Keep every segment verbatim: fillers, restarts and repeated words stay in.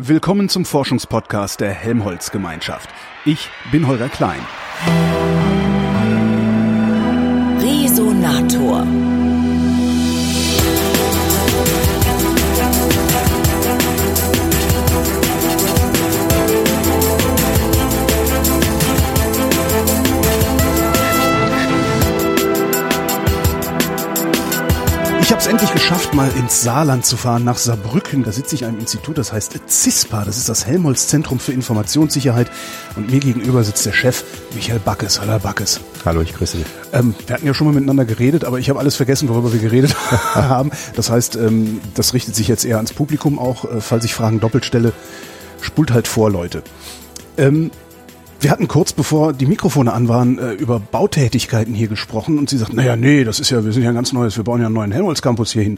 Willkommen zum Forschungspodcast der Helmholtz-Gemeinschaft. Ich bin Holger Klein. Resonator. Ich habe es endlich geschafft, mal ins Saarland zu fahren, nach Saarbrücken. Da sitze ich in einem Institut, das heißt CISPA. Das ist das Helmholtz-Zentrum für Informationssicherheit. Und mir gegenüber sitzt der Chef, Michael Backes. Hallo, Herr Backes. Hallo, ich grüße dich. Ähm, wir hatten ja schon mal miteinander geredet, aber ich habe alles vergessen, worüber wir geredet haben. Das heißt, ähm, das richtet sich jetzt eher ans Publikum auch. Äh, falls ich Fragen doppelt stelle, spult halt vor, Leute. Ähm, Wir hatten kurz bevor die Mikrofone an waren, äh, über Bautätigkeiten hier gesprochen und sie sagt, naja, nee, das ist ja, wir sind ja ein ganz neues, wir bauen ja einen neuen Helmholtz-Campus hier hin.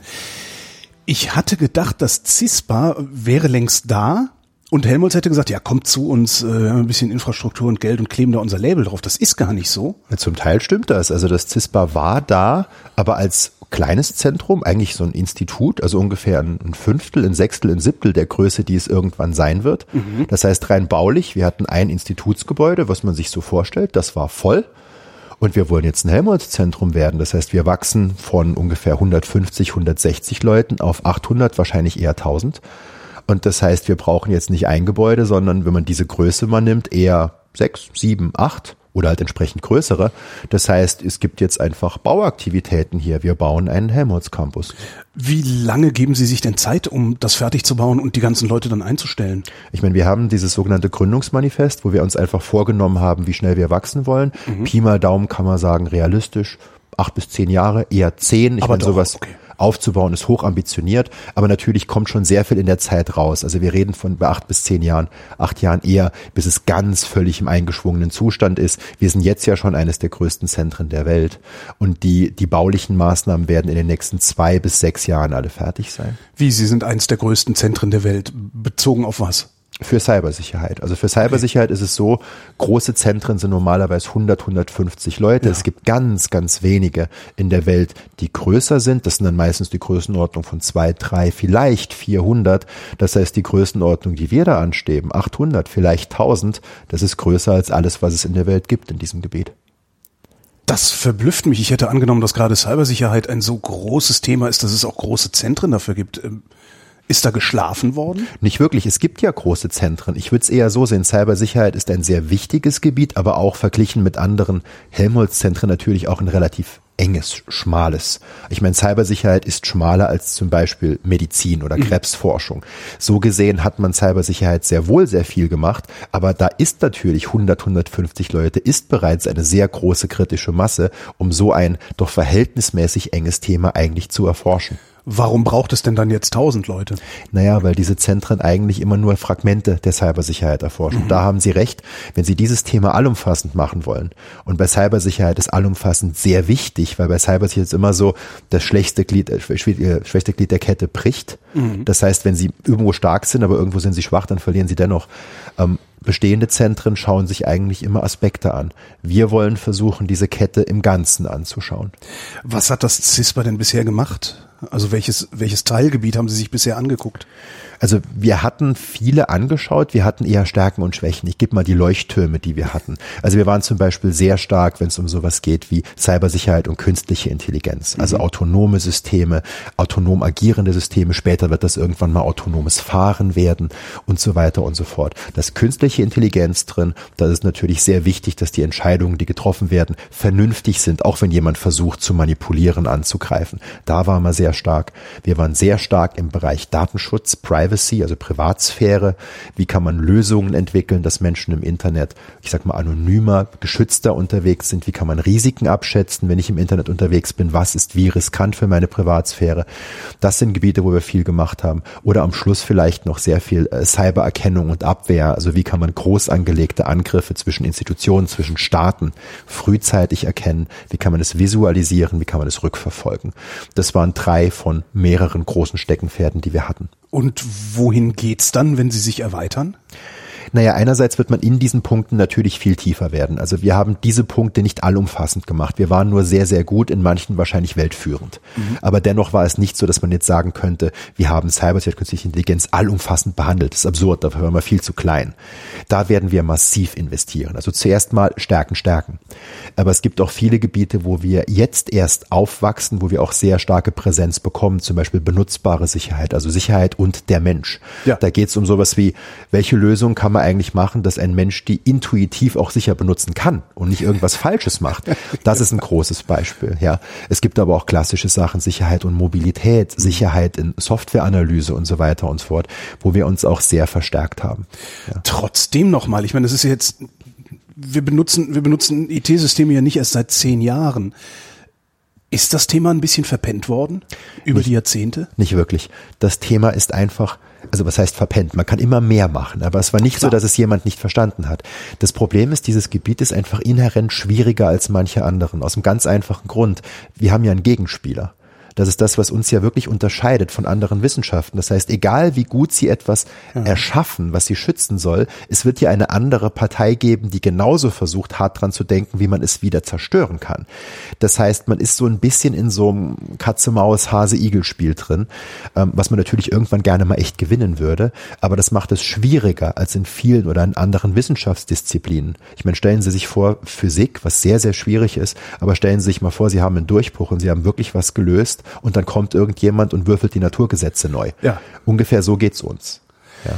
Ich hatte gedacht, das CISPA wäre längst da und Helmholtz hätte gesagt, ja, kommt zu uns, äh, wir haben ein bisschen Infrastruktur und Geld und kleben da unser Label drauf. Das ist gar nicht so. Ja, zum Teil stimmt das. Also das CISPA war da, aber als kleines Zentrum, eigentlich so ein Institut, also ungefähr ein Fünftel, ein Sechstel, ein Siebtel der Größe, die es irgendwann sein wird. Mhm. Das heißt rein baulich, wir hatten ein Institutsgebäude, was man sich so vorstellt, das war voll. Und wir wollen jetzt ein Helmholtz-Zentrum werden. Das heißt, wir wachsen von ungefähr hundertfünfzig, hundertsechzig Leuten auf achthundert, wahrscheinlich eher tausend. Und das heißt, wir brauchen jetzt nicht ein Gebäude, sondern wenn man diese Größe mal nimmt, eher sechs, sieben, acht. Oder halt entsprechend größere. Das heißt, es gibt jetzt einfach Bauaktivitäten hier. Wir bauen einen Helmholtz-Campus. Wie lange geben Sie sich denn Zeit, um das fertig zu bauen und die ganzen Leute dann einzustellen? Ich meine, wir haben dieses sogenannte Gründungsmanifest, wo wir uns einfach vorgenommen haben, wie schnell wir wachsen wollen. Mhm. Pi mal Daumen kann man sagen, realistisch. Acht bis zehn Jahre, eher zehn. Ich Aber meine, doch, sowas okay. Aufzubauen ist hoch ambitioniert, aber natürlich kommt schon sehr viel in der Zeit raus. Also wir reden von bei acht bis zehn Jahren, acht Jahren eher, bis es ganz völlig im eingeschwungenen Zustand ist. Wir sind jetzt ja schon eines der größten Zentren der Welt und die, die baulichen Maßnahmen werden in den nächsten zwei bis sechs Jahren alle fertig sein. Wie, Sie sind eines der größten Zentren der Welt, bezogen auf was? Für Cybersicherheit. Also für Cybersicherheit okay. ist es so, große Zentren sind normalerweise hundert, hundertfünfzig Leute. Ja. Es gibt ganz, ganz wenige in der Welt, die größer sind. Das sind dann meistens die Größenordnung von zwei, drei, vielleicht vierhundert. Das heißt, die Größenordnung, die wir da anstreben, achthundert, vielleicht tausend, das ist größer als alles, was es in der Welt gibt in diesem Gebiet. Das verblüfft mich. Ich hätte angenommen, dass gerade Cybersicherheit ein so großes Thema ist, dass es auch große Zentren dafür gibt. Ist da geschlafen worden? Nicht wirklich. Es gibt ja große Zentren. Ich würde es eher so sehen. Cybersicherheit ist ein sehr wichtiges Gebiet, aber auch verglichen mit anderen Helmholtz-Zentren natürlich auch ein relativ enges, schmales. Ich meine, Cybersicherheit ist schmaler als zum Beispiel Medizin oder Krebsforschung. So gesehen hat man Cybersicherheit sehr wohl sehr viel gemacht, aber da ist natürlich hundert, hundertfünfzig Leute, ist bereits eine sehr große kritische Masse, um so ein doch verhältnismäßig enges Thema eigentlich zu erforschen. Warum braucht es denn dann jetzt tausend Leute? Naja, weil diese Zentren eigentlich immer nur Fragmente der Cybersicherheit erforschen. Mhm. Da haben Sie recht, wenn Sie dieses Thema allumfassend machen wollen. Und bei Cybersicherheit ist allumfassend sehr wichtig, weil bei Cybersicherheit ist immer so, das schwächste Glied, äh, schwächste Glied der Kette bricht. Mhm. Das heißt, wenn Sie irgendwo stark sind, aber irgendwo sind Sie schwach, dann verlieren Sie dennoch. Ähm, Bestehende Zentren schauen sich eigentlich immer Aspekte an. Wir wollen versuchen, diese Kette im Ganzen anzuschauen. Was hat das CISPA denn bisher gemacht? Also welches, welches Teilgebiet haben Sie sich bisher angeguckt? Also wir hatten viele angeschaut, wir hatten eher Stärken und Schwächen. Ich gebe mal die Leuchttürme, die wir hatten. Also wir waren zum Beispiel sehr stark, wenn es um sowas geht wie Cybersicherheit und künstliche Intelligenz. Also mhm. autonome Systeme, autonom agierende Systeme. Später wird das irgendwann mal autonomes Fahren werden und so weiter und so fort. Das künstliche Intelligenz drin, da ist natürlich sehr wichtig, dass die Entscheidungen, die getroffen werden, vernünftig sind, auch wenn jemand versucht zu manipulieren, anzugreifen. Da waren wir sehr stark. Wir waren sehr stark im Bereich Datenschutz, Privacy, also Privatsphäre. Wie kann man Lösungen entwickeln, dass Menschen im Internet, ich sag mal, anonymer, geschützter unterwegs sind? Wie kann man Risiken abschätzen, wenn ich im Internet unterwegs bin? Was ist wie riskant für meine Privatsphäre? Das sind Gebiete, wo wir viel gemacht haben. Oder am Schluss vielleicht noch sehr viel äh, Cybererkennung und Abwehr. Also wie kann man groß angelegte Angriffe zwischen Institutionen, zwischen Staaten frühzeitig erkennen? Wie kann man es visualisieren? Wie kann man es rückverfolgen? Das waren drei von mehreren großen Steckenpferden, die wir hatten. Und wohin geht's dann, wenn Sie sich erweitern? Naja, einerseits wird man in diesen Punkten natürlich viel tiefer werden. Also wir haben diese Punkte nicht allumfassend gemacht. Wir waren nur sehr, sehr gut, in manchen wahrscheinlich weltführend. Mhm. Aber dennoch war es nicht so, dass man jetzt sagen könnte, wir haben Cybersicherheit, künstliche Intelligenz allumfassend behandelt. Das ist absurd, dafür waren wir viel zu klein. Da werden wir massiv investieren. Also zuerst mal stärken, stärken. Aber es gibt auch viele Gebiete, wo wir jetzt erst aufwachsen, wo wir auch sehr starke Präsenz bekommen, zum Beispiel benutzbare Sicherheit, also Sicherheit und der Mensch. Ja. Da geht es um sowas wie, welche Lösung kann man eigentlich machen, dass ein Mensch die intuitiv auch sicher benutzen kann und nicht irgendwas Falsches macht. Das ist ein großes Beispiel. Ja, es gibt aber auch klassische Sachen, Sicherheit und Mobilität, Sicherheit in Softwareanalyse und so weiter und so fort, wo wir uns auch sehr verstärkt haben. Ja. Trotzdem nochmal, ich meine, das ist jetzt, wir benutzen, wir benutzen I T-Systeme ja nicht erst seit zehn Jahren. Ist das Thema ein bisschen verpennt worden über nicht, die Jahrzehnte? Nicht wirklich. Das Thema ist einfach, also was heißt verpennt? Man kann immer mehr machen, aber es war nicht Klar. so, dass es jemand nicht verstanden hat. Das Problem ist, dieses Gebiet ist einfach inhärent schwieriger als manche anderen. Aus einem ganz einfachen Grund. Wir haben ja einen Gegenspieler. Das ist das, was uns ja wirklich unterscheidet von anderen Wissenschaften. Das heißt, egal wie gut sie etwas ja. erschaffen, was sie schützen soll, es wird ja eine andere Partei geben, die genauso versucht, hart dran zu denken, wie man es wieder zerstören kann. Das heißt, man ist so ein bisschen in so einem Katze-Maus-Hase-Igel-Spiel drin, was man natürlich irgendwann gerne mal echt gewinnen würde. Aber das macht es schwieriger als in vielen oder in anderen Wissenschaftsdisziplinen. Ich meine, stellen Sie sich vor, Physik, was sehr, sehr schwierig ist, aber stellen Sie sich mal vor, Sie haben einen Durchbruch und Sie haben wirklich was gelöst. Und dann kommt irgendjemand und würfelt die Naturgesetze neu. Ja. Ungefähr so geht's uns. Ja.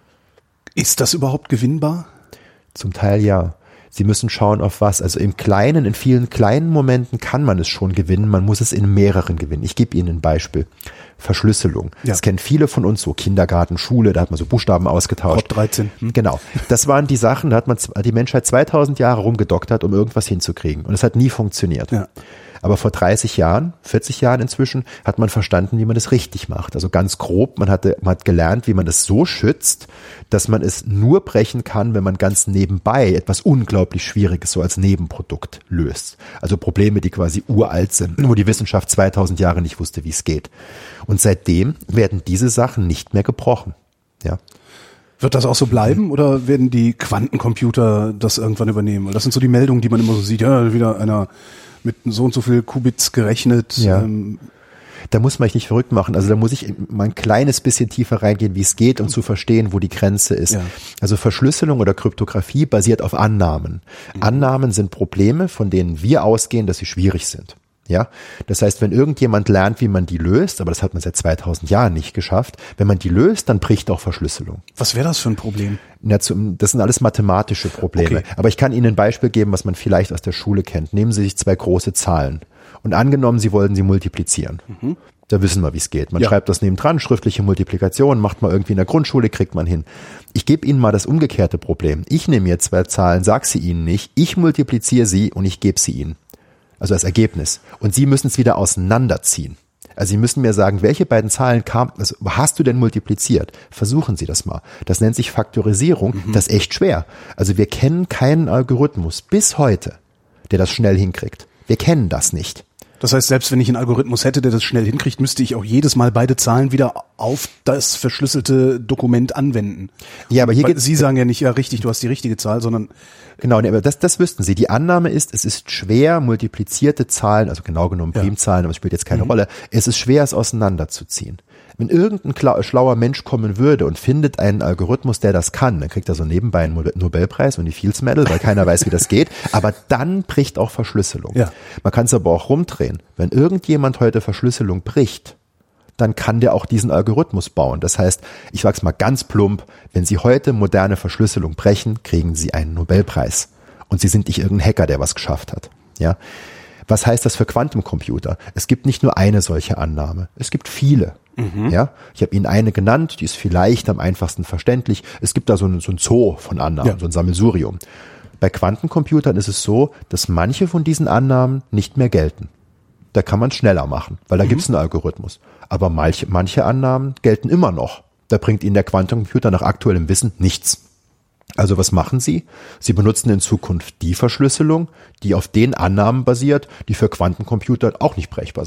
Ist das überhaupt gewinnbar? Zum Teil ja. Sie müssen schauen, auf was. Also im Kleinen, in vielen kleinen Momenten kann man es schon gewinnen. Man muss es in mehreren gewinnen. Ich gebe Ihnen ein Beispiel. Verschlüsselung. Ja. Das kennen viele von uns, so Kindergarten, Schule, da hat man so Buchstaben ausgetauscht. Code dreizehn. Hm. Genau. Das waren die Sachen, da hat man die Menschheit zweitausend Jahre rumgedoktert, um irgendwas hinzukriegen. Und es hat nie funktioniert. Ja. Aber vor dreißig Jahren, vierzig Jahren inzwischen, hat man verstanden, wie man das richtig macht. Also ganz grob, man hatte, man hat gelernt, wie man das so schützt, dass man es nur brechen kann, wenn man ganz nebenbei etwas unglaublich Schwieriges so als Nebenprodukt löst. Also Probleme, die quasi uralt sind, wo die Wissenschaft zweitausend Jahre nicht wusste, wie es geht. Und seitdem werden diese Sachen nicht mehr gebrochen. Ja. Wird das auch so bleiben oder werden die Quantencomputer das irgendwann übernehmen? Weil das sind so die Meldungen, die man immer so sieht. Ja, wieder einer mit so und so viel Qubits gerechnet. Ja. Ähm. Da muss man sich nicht verrückt machen. Also da muss ich mal ein kleines bisschen tiefer reingehen, wie es geht, um zu verstehen, wo die Grenze ist. Ja. Also Verschlüsselung oder Kryptographie basiert auf Annahmen. Mhm. Annahmen sind Probleme, von denen wir ausgehen, dass sie schwierig sind. Ja, das heißt, wenn irgendjemand lernt, wie man die löst, aber das hat man seit zweitausend Jahren nicht geschafft, wenn man die löst, dann bricht auch Verschlüsselung. Was wäre das für ein Problem? Das sind alles mathematische Probleme. Okay. Aber ich kann Ihnen ein Beispiel geben, was man vielleicht aus der Schule kennt. Nehmen Sie sich zwei große Zahlen und angenommen, Sie wollen sie multiplizieren. Mhm. Da wissen wir, wie es geht. Man ja. schreibt das nebendran, schriftliche Multiplikation, macht man irgendwie in der Grundschule, kriegt man hin. Ich gebe Ihnen mal das umgekehrte Problem. Ich nehme jetzt zwei Zahlen, sage sie Ihnen nicht, ich multipliziere sie und ich gebe sie Ihnen. Also als Ergebnis. Und Sie müssen es wieder auseinanderziehen. Also Sie müssen mir sagen, welche beiden Zahlen kamen, also hast du denn multipliziert? Versuchen Sie das mal. Das nennt sich Faktorisierung. Mhm. Das ist echt schwer. Also wir kennen keinen Algorithmus bis heute, der das schnell hinkriegt. Wir kennen das nicht. Das heißt, selbst wenn ich einen Algorithmus hätte, der das schnell hinkriegt, müsste ich auch jedes Mal beide Zahlen wieder auf das verschlüsselte Dokument anwenden. Ja, aber hier geht Sie sagen ja nicht, ja richtig, du hast die richtige Zahl, sondern genau, aber das, das wüssten Sie. Die Annahme ist, es ist schwer, multiplizierte Zahlen, also genau genommen Primzahlen, ja. aber es spielt jetzt keine mhm. Rolle, es ist schwer, es auseinanderzuziehen. Wenn irgendein schlauer Mensch kommen würde und findet einen Algorithmus, der das kann, dann kriegt er so nebenbei einen Nobelpreis und die Fields Medal, weil keiner weiß, wie das geht. Aber dann bricht auch Verschlüsselung. Ja. Man kann es aber auch rumdrehen. Wenn irgendjemand heute Verschlüsselung bricht, dann kann der auch diesen Algorithmus bauen. Das heißt, ich sag's mal ganz plump, wenn Sie heute moderne Verschlüsselung brechen, kriegen Sie einen Nobelpreis. Und Sie sind nicht irgendein Hacker, der was geschafft hat. Ja. Was heißt das für Quantencomputer? Es gibt nicht nur eine solche Annahme. Es gibt viele. Mhm. Ja, ich habe Ihnen eine genannt, die ist vielleicht am einfachsten verständlich. Es gibt da so ein, so ein Zoo von Annahmen, ja. so ein Sammelsurium. Bei Quantencomputern ist es so, dass manche von diesen Annahmen nicht mehr gelten. Da kann man es schneller machen, weil da mhm. gibt es einen Algorithmus. Aber manche, manche Annahmen gelten immer noch. Da bringt Ihnen der Quantencomputer nach aktuellem Wissen nichts. Also was machen Sie? Sie benutzen in Zukunft die Verschlüsselung, die auf den Annahmen basiert, die für Quantencomputer auch nicht brechbar sind.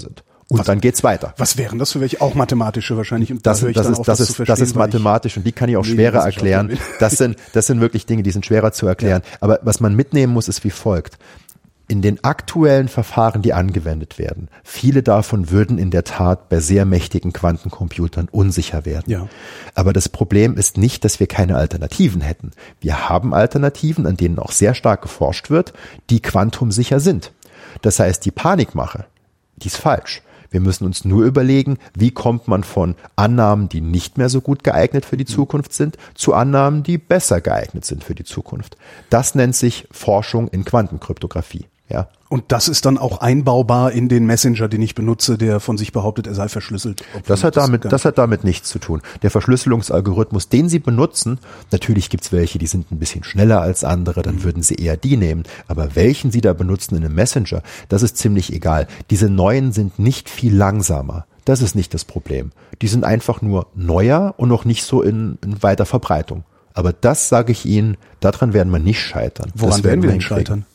Und was, dann geht's weiter. Was wären das für welche? Auch mathematische wahrscheinlich. Und das, da höre ich das, dann ist, auf, das, das ist, zu das ist weil mathematisch und die kann ich auch Nee, schwerer das ist erklären. bin. Das sind, das sind wirklich Dinge, die sind schwerer zu erklären. Ja. Aber was man mitnehmen muss, ist wie folgt. In den aktuellen Verfahren, die angewendet werden, viele davon würden in der Tat bei sehr mächtigen Quantencomputern unsicher werden. Ja. Aber das Problem ist nicht, dass wir keine Alternativen hätten. Wir haben Alternativen, an denen auch sehr stark geforscht wird, die quantumsicher sind. Das heißt, die Panikmache, die ist falsch. Wir müssen uns nur überlegen, wie kommt man von Annahmen, die nicht mehr so gut geeignet für die Zukunft sind, zu Annahmen, die besser geeignet sind für die Zukunft. Das nennt sich Forschung in Quantenkryptographie. Ja. Und das ist dann auch einbaubar in den Messenger, den ich benutze, der von sich behauptet, er sei verschlüsselt. Das hat damit, das hat damit nichts zu tun. Der Verschlüsselungsalgorithmus, den Sie benutzen, natürlich gibt's welche, die sind ein bisschen schneller als andere, dann würden Sie eher die nehmen. Aber welchen Sie da benutzen in einem Messenger, das ist ziemlich egal. Diese neuen sind nicht viel langsamer. Das ist nicht das Problem. Die sind einfach nur neuer und noch nicht so in, in weiter Verbreitung. Aber das sage ich Ihnen, daran werden wir nicht scheitern. Woran werden wir denn scheitern?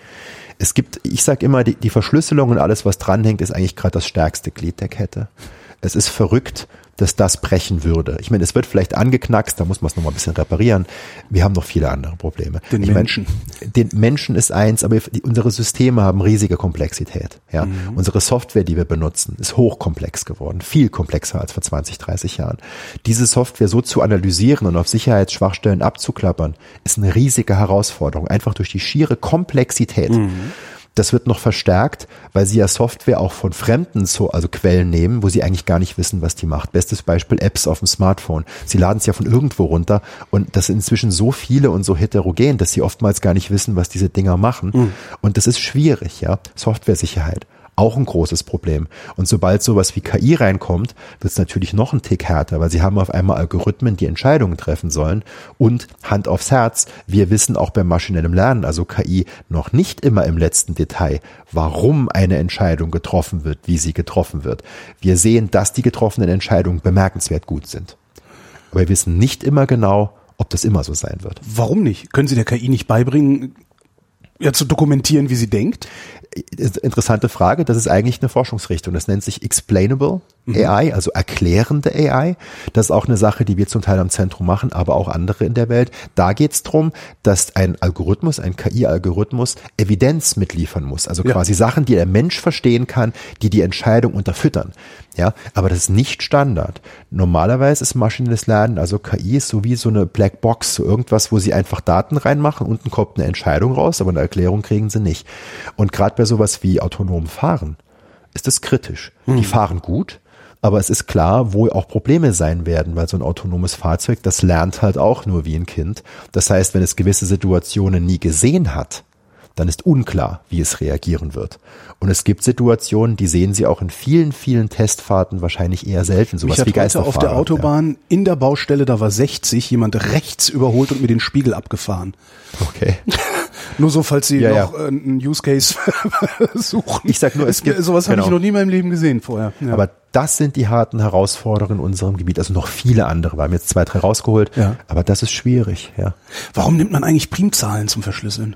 Es gibt, ich sage immer, die, die Verschlüsselung und alles, was dranhängt, ist eigentlich gerade das stärkste Glied der Kette. Es ist verrückt, dass das brechen würde. Ich meine, es wird vielleicht angeknackst, da muss man es nochmal ein bisschen reparieren. Wir haben noch viele andere Probleme. Den ich Menschen. Meine, den Menschen ist eins, aber die, unsere Systeme haben riesige Komplexität. Ja, mhm. Unsere Software, die wir benutzen, ist hochkomplex geworden. Viel komplexer als vor zwanzig, dreißig Jahren. Diese Software so zu analysieren und auf Sicherheitsschwachstellen abzuklappern, ist eine riesige Herausforderung. Einfach durch die schiere Komplexität. Mhm. Das wird noch verstärkt, weil sie ja Software auch von Fremden, so, also Quellen nehmen, wo sie eigentlich gar nicht wissen, was die macht. Bestes Beispiel Apps auf dem Smartphone. Sie laden es ja von irgendwo runter und das sind inzwischen so viele und so heterogen, dass sie oftmals gar nicht wissen, was diese Dinger machen. Mhm. Und das ist schwierig, ja. Softwaresicherheit. Auch ein großes Problem. Und sobald sowas wie K I reinkommt, wird es natürlich noch ein Tick härter, weil sie haben auf einmal Algorithmen, die Entscheidungen treffen sollen. Und Hand aufs Herz, wir wissen auch beim maschinellen Lernen, also K I, noch nicht immer im letzten Detail, warum eine Entscheidung getroffen wird, wie sie getroffen wird. Wir sehen, dass die getroffenen Entscheidungen bemerkenswert gut sind. Aber wir wissen nicht immer genau, ob das immer so sein wird. Warum nicht? Können Sie der K I nicht beibringen, ja, zu dokumentieren, wie sie denkt? Interessante Frage. Das ist eigentlich eine Forschungsrichtung. Das nennt sich Explainable mhm. A I, also erklärende A I. Das ist auch eine Sache, die wir zum Teil am Zentrum machen, aber auch andere in der Welt. Da geht es darum, dass ein Algorithmus, ein K I-Algorithmus Evidenz mitliefern muss. Also ja. quasi Sachen, die der Mensch verstehen kann, die die Entscheidung unterfüttern. Ja, aber das ist nicht Standard. Normalerweise ist maschinelles Lernen, also K I, ist so wie so eine Blackbox, so irgendwas, wo sie einfach Daten reinmachen, unten kommt eine Entscheidung raus, aber eine Erklärung kriegen sie nicht. Und gerade bei sowas wie autonomem Fahren ist das kritisch. Hm. Die fahren gut, aber es ist klar, wo auch Probleme sein werden, weil so ein autonomes Fahrzeug, das lernt halt auch nur wie ein Kind. Das heißt, wenn es gewisse Situationen nie gesehen hat, dann ist unklar, wie es reagieren wird. Und es gibt Situationen, die sehen Sie auch in vielen, vielen Testfahrten wahrscheinlich eher selten. Sowas wie Geisterfahrer. Auf der Autobahn ja. in der Baustelle, da war sechzig, jemand rechts überholt und mir den Spiegel abgefahren. Okay. Nur so, falls Sie ja, noch ja. einen Use Case suchen. Ich sag nur, es gibt sowas genau. habe ich noch nie in meinem Leben gesehen vorher. Ja. Aber das sind die harten Herausforderungen in unserem Gebiet. Also noch viele andere. Wir haben jetzt zwei, drei rausgeholt. Ja. Aber das ist schwierig. Ja. Warum nimmt man eigentlich Primzahlen zum Verschlüsseln?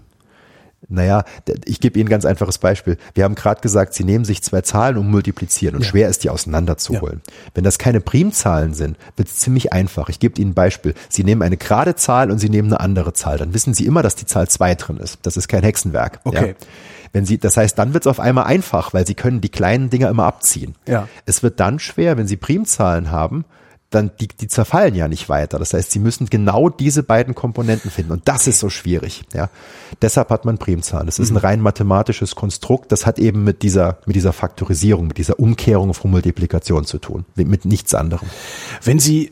Naja, ich gebe Ihnen ein ganz einfaches Beispiel. Wir haben gerade gesagt, Sie nehmen sich zwei Zahlen und multiplizieren und ja. schwer ist, die auseinanderzuholen. Ja. Wenn das keine Primzahlen sind, wird es ziemlich einfach. Ich gebe Ihnen ein Beispiel. Sie nehmen eine gerade Zahl und Sie nehmen eine andere Zahl. Dann wissen Sie immer, dass die Zahl zwei drin ist. Das ist kein Hexenwerk. Okay. Ja. Wenn Sie, das heißt, dann wird es auf einmal einfach, weil Sie können die kleinen Dinger immer abziehen. Ja. Es wird dann schwer, wenn Sie Primzahlen haben, dann die, die zerfallen ja nicht weiter. Das heißt, Sie müssen genau diese beiden Komponenten finden und das ist so schwierig. Ja, deshalb hat man Primzahlen. Das ist ein rein mathematisches Konstrukt. Das hat eben mit dieser mit dieser Faktorisierung, mit dieser Umkehrung von Multiplikation zu tun, mit nichts anderem. Wenn Sie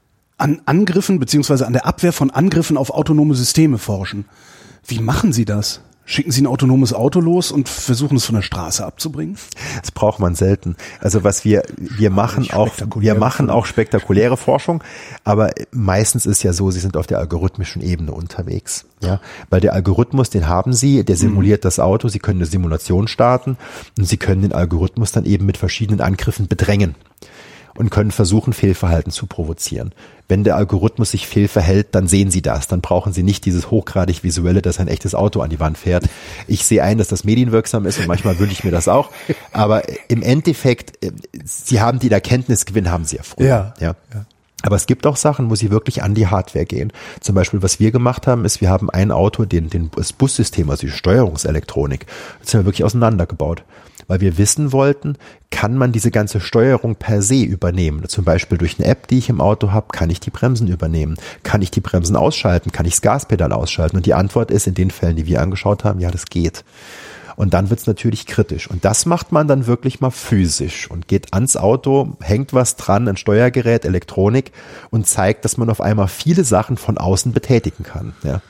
an Angriffen beziehungsweise an der Abwehr von Angriffen auf autonome Systeme forschen, wie machen Sie das? Schicken Sie ein autonomes Auto los und versuchen es von der Straße abzubringen? Das braucht man selten. Also was wir wir machen auch wir machen auch spektakuläre Forschung, aber meistens ist ja so, Sie sind auf der algorithmischen Ebene unterwegs, ja, weil der Algorithmus, den haben Sie, der simuliert mhm. das Auto, Sie können eine Simulation starten und Sie können den Algorithmus dann eben mit verschiedenen Angriffen bedrängen. und können versuchen, Fehlverhalten zu provozieren. Wenn der Algorithmus sich fehlverhält, dann sehen Sie das. Dann brauchen Sie nicht dieses hochgradig visuelle, dass ein echtes Auto an die Wand fährt. Ich sehe ein, dass das medienwirksam ist und manchmal wünsche ich mir das auch. Aber im Endeffekt, Sie haben den Erkenntnisgewinn, haben Sie ja früher. Ja. ja. ja. Aber es gibt auch Sachen, wo sie wirklich an die Hardware gehen. Zum Beispiel, was wir gemacht haben, ist, wir haben ein Auto, den, den, das Bussystem, also die Steuerungselektronik, das haben wir wirklich auseinandergebaut. Weil wir wissen wollten, kann man diese ganze Steuerung per se übernehmen. Zum Beispiel durch eine App, die ich im Auto habe, kann ich die Bremsen übernehmen. Kann ich die Bremsen ausschalten? Kann ich das Gaspedal ausschalten? Und die Antwort ist in den Fällen, die wir angeschaut haben, ja, das geht. Und dann wird's natürlich kritisch. Und das macht man dann wirklich mal physisch und geht ans Auto, hängt was dran, ein Steuergerät, Elektronik und zeigt, dass man auf einmal viele Sachen von außen betätigen kann. Ja.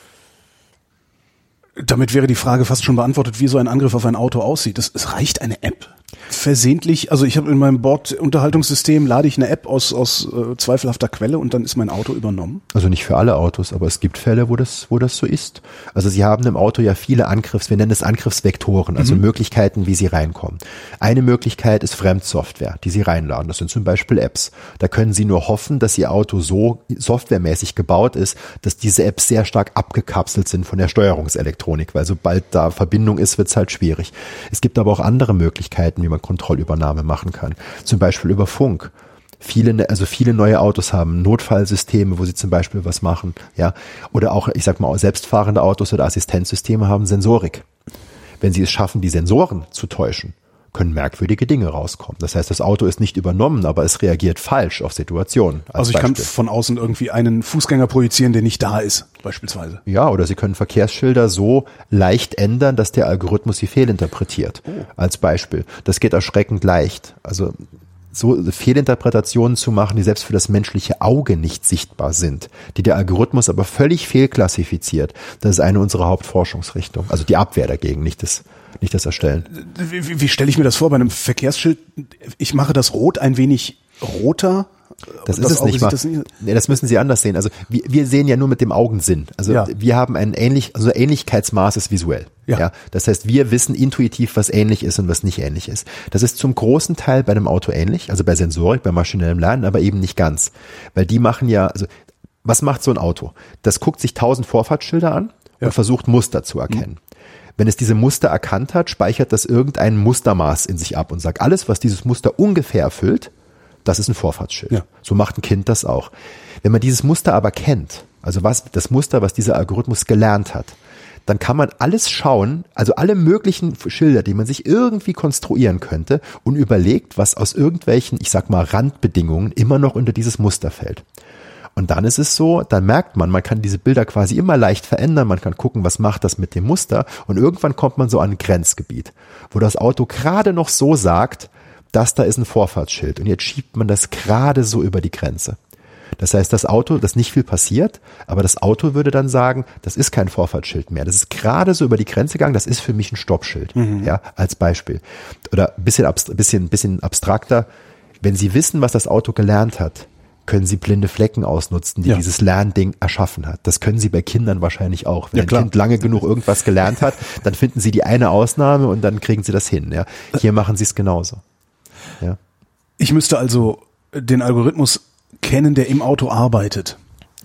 Damit wäre die Frage fast schon beantwortet, wie so ein Angriff auf ein Auto aussieht. Es, es reicht eine App. Versehentlich, also ich habe in meinem Bordunterhaltungssystem lade ich eine App aus aus äh, zweifelhafter Quelle und dann ist mein Auto übernommen. Also nicht für alle Autos, aber es gibt Fälle, wo das wo das so ist. Also Sie haben im Auto ja viele Angriffs, wir nennen es Angriffsvektoren, also mhm. Möglichkeiten, wie Sie reinkommen. Eine Möglichkeit ist Fremdsoftware, die Sie reinladen. Das sind zum Beispiel Apps. Da können Sie nur hoffen, dass Ihr Auto so softwaremäßig gebaut ist, dass diese Apps sehr stark abgekapselt sind von der Steuerungselektronik, weil sobald da Verbindung ist, wird es halt schwierig. Es gibt aber auch andere Möglichkeiten, wie man Kontrollübernahme machen kann. Zum Beispiel über Funk. Viele, also viele neue Autos haben Notfallsysteme, wo sie zum Beispiel was machen, ja. Oder auch, ich sag mal, selbstfahrende Autos oder Assistenzsysteme haben Sensorik. Wenn sie es schaffen, die Sensoren zu täuschen, können merkwürdige Dinge rauskommen. Das heißt, das Auto ist nicht übernommen, aber es reagiert falsch auf Situationen. Als also ich Beispiel. kann von außen irgendwie einen Fußgänger projizieren, der nicht da ist, beispielsweise. Ja, oder Sie können Verkehrsschilder so leicht ändern, dass der Algorithmus sie fehlinterpretiert. Oh. Als Beispiel. Das geht erschreckend leicht. Also so Fehlinterpretationen zu machen, die selbst für das menschliche Auge nicht sichtbar sind, die der Algorithmus aber völlig fehlklassifiziert, das ist eine unserer Hauptforschungsrichtungen. Also die Abwehr dagegen, nicht das nicht das Erstellen. Wie, wie, wie stelle ich mir das vor bei einem Verkehrsschild? Ich mache das Rot ein wenig roter. Das ist das es nicht mal. Das, nicht nee, das müssen Sie anders sehen. Also wir, wir sehen ja nur mit dem Augensinn. Also ja. wir haben ein ähnlich, also Ähnlichkeitsmaß ist visuell. Ja. ja. Das heißt, wir wissen intuitiv, was ähnlich ist und was nicht ähnlich ist. Das ist zum großen Teil bei einem Auto ähnlich, also bei Sensorik, bei maschinellem Lernen, aber eben nicht ganz. Weil die machen ja, also was macht so ein Auto? Das guckt sich tausend Vorfahrtsschilder an ja. und versucht Muster zu erkennen. Mhm. Wenn es diese Muster erkannt hat, speichert das irgendein Mustermaß in sich ab und sagt, alles, was dieses Muster ungefähr erfüllt, das ist ein Vorfahrtsschild. Ja. So macht ein Kind das auch. Wenn man dieses Muster aber kennt, also was das Muster, was dieser Algorithmus gelernt hat, dann kann man alles schauen, also alle möglichen Schilder, die man sich irgendwie konstruieren könnte und überlegt, was aus irgendwelchen, ich sag mal, Randbedingungen immer noch unter dieses Muster fällt. Und dann ist es so, dann merkt man, man kann diese Bilder quasi immer leicht verändern, man kann gucken, was macht das mit dem Muster und irgendwann kommt man so an ein Grenzgebiet, wo das Auto gerade noch so sagt, das da ist ein Vorfahrtsschild und jetzt schiebt man das gerade so über die Grenze. Das heißt, das Auto, das nicht viel passiert, aber das Auto würde dann sagen, das ist kein Vorfahrtsschild mehr, das ist gerade so über die Grenze gegangen, das ist für mich ein Stoppschild, mhm. ja, als Beispiel. Oder ein bisschen, bisschen, bisschen abstrakter, wenn Sie wissen, was das Auto gelernt hat, können Sie blinde Flecken ausnutzen, die ja. dieses Lernding erschaffen hat. Das können Sie bei Kindern wahrscheinlich auch. Wenn ja, ein klar. Kind lange genug irgendwas gelernt hat, dann finden Sie die eine Ausnahme und dann kriegen Sie das hin. Ja. Hier machen Sie es genauso. Ja. Ich müsste also den Algorithmus kennen, der im Auto arbeitet.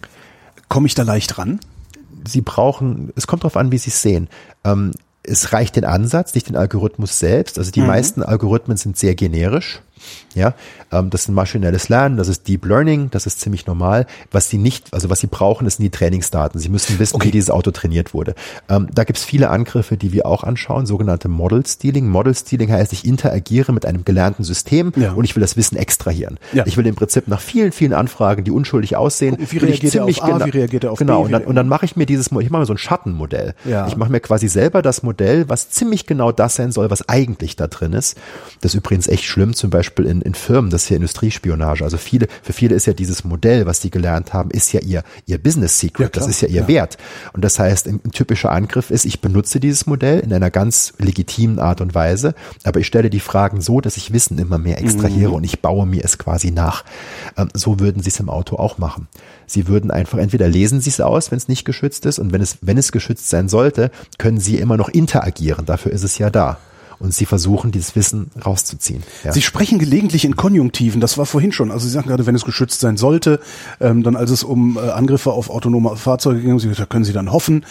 Komme ich da leicht ran? Sie brauchen, es kommt darauf an, wie Sie es sehen. Ähm, es reicht den Ansatz, nicht den Algorithmus selbst. Also die mhm. meisten Algorithmen sind sehr generisch. Ja, ähm, das ist ein maschinelles Lernen, das ist Deep Learning, das ist ziemlich normal. Was sie nicht, also was sie brauchen, ist die Trainingsdaten. Sie müssen wissen, okay. wie dieses Auto trainiert wurde. Ähm, da gibt es viele Angriffe, die wir auch anschauen, sogenannte Model Stealing. Model Stealing heißt, ich interagiere mit einem gelernten System ja. und ich will das Wissen extrahieren. Ja. Ich will im Prinzip nach vielen, vielen Anfragen, die unschuldig aussehen, wie reagiert er auf A, genau, wie reagiert er auf genau, B? Und dann, und dann mache ich mir dieses, ich mache mir so ein Schattenmodell. Ja. Ich mache mir quasi selber das Modell, was ziemlich genau das sein soll, was eigentlich da drin ist. Das ist übrigens echt schlimm, zum Beispiel in, in Firmen, das ist ja Industriespionage. Also viele, für viele ist ja dieses Modell, was die gelernt haben, ist ja ihr, ihr Business Secret. Ja, das ist ja ihr ja. Wert. Und das heißt, ein, ein typischer Angriff ist, ich benutze dieses Modell in einer ganz legitimen Art und Weise, aber ich stelle die Fragen so, dass ich Wissen immer mehr extrahiere mhm. und ich baue mir es quasi nach. Ähm, so würden Sie es im Auto auch machen. Sie würden einfach, entweder lesen Sie es aus, wenn es nicht geschützt ist, und wenn es, wenn es geschützt sein sollte, können Sie immer noch interagieren. Dafür ist es ja da. und sie versuchen, dieses Wissen rauszuziehen. Ja. Sie sprechen gelegentlich in Konjunktiven, das war vorhin schon. Also Sie sagen gerade, wenn es geschützt sein sollte, ähm, dann als es um äh, Angriffe auf autonome Fahrzeuge ging, Sie, da können Sie dann hoffen.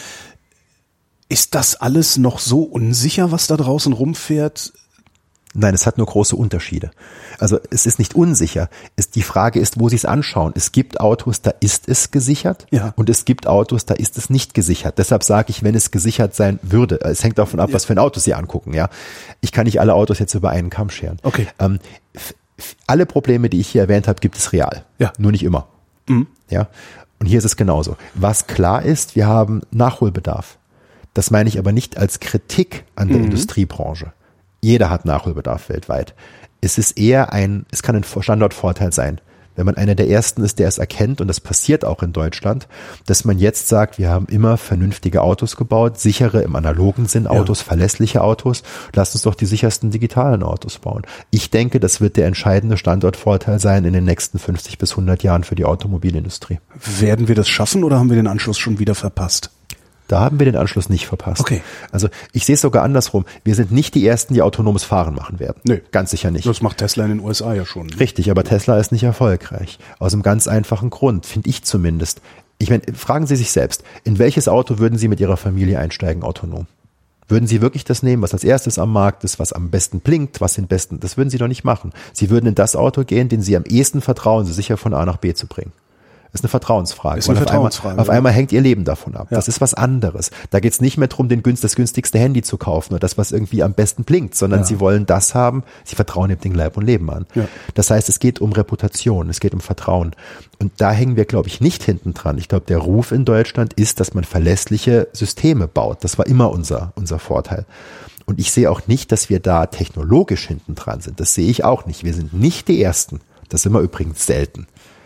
Ist das alles noch so unsicher, was da draußen rumfährt? Nein, es hat nur große Unterschiede. Also es ist nicht unsicher. Es, die Frage ist, wo Sie es anschauen. Es gibt Autos, da ist es gesichert, ja. und es gibt Autos, da ist es nicht gesichert. Deshalb sage ich, wenn es gesichert sein würde, es hängt davon ab, ja. was für ein Auto Sie angucken. Ja, ich kann nicht alle Autos jetzt über einen Kamm scheren. Okay. Ähm, f- f- alle Probleme, die ich hier erwähnt habe, gibt es real. Ja. Nur nicht immer. Mhm. Ja. Und hier ist es genauso. Was klar ist, wir haben Nachholbedarf. Das meine ich aber nicht als Kritik an der mhm. Industriebranche. Jeder hat Nachholbedarf weltweit. Es ist eher ein, es kann ein Standortvorteil sein, wenn man einer der ersten ist, der es erkennt, und das passiert auch in Deutschland, dass man jetzt sagt, wir haben immer vernünftige Autos gebaut, sichere im analogen Sinn Autos, ja. verlässliche Autos. Lasst uns doch die sichersten digitalen Autos bauen. Ich denke, das wird der entscheidende Standortvorteil sein in den nächsten fünfzig bis hundert Jahren für die Automobilindustrie. Werden wir das schaffen oder haben wir den Anschluss schon wieder verpasst? Da haben wir den Anschluss nicht verpasst. Okay. Also ich sehe es sogar andersrum. Wir sind nicht die Ersten, die autonomes Fahren machen werden. Nö. Ganz sicher nicht. Das macht Tesla in den U S A ja schon. Richtig, aber Tesla ist nicht erfolgreich. Aus einem ganz einfachen Grund, finde ich zumindest. Ich meine, fragen Sie sich selbst, in welches Auto würden Sie mit Ihrer Familie einsteigen, autonom? Würden Sie wirklich das nehmen, was als erstes am Markt ist, was am besten blinkt, was den besten, das würden Sie doch nicht machen. Sie würden in das Auto gehen, den Sie am ehesten vertrauen, Sie sicher von A nach B zu bringen. Das ist eine Vertrauensfrage. Ist eine Vertrauensfrage. Auf einmal, auf einmal hängt ihr Leben davon ab. Ja. Das ist was anderes. Da geht es nicht mehr darum, den günst, das günstigste Handy zu kaufen oder das, was irgendwie am besten blinkt, sondern ja. sie wollen das haben, sie vertrauen dem Ding Leib und Leben an. Ja. Das heißt, es geht um Reputation, es geht um Vertrauen. Und da hängen wir, glaube ich, nicht hinten dran. Ich glaube, der Ruf in Deutschland ist, dass man verlässliche Systeme baut. Das war immer unser, unser Vorteil. Und ich sehe auch nicht, dass wir da technologisch hinten dran sind. Das sehe ich auch nicht. Wir sind nicht die Ersten. Das sind wir übrigens selten.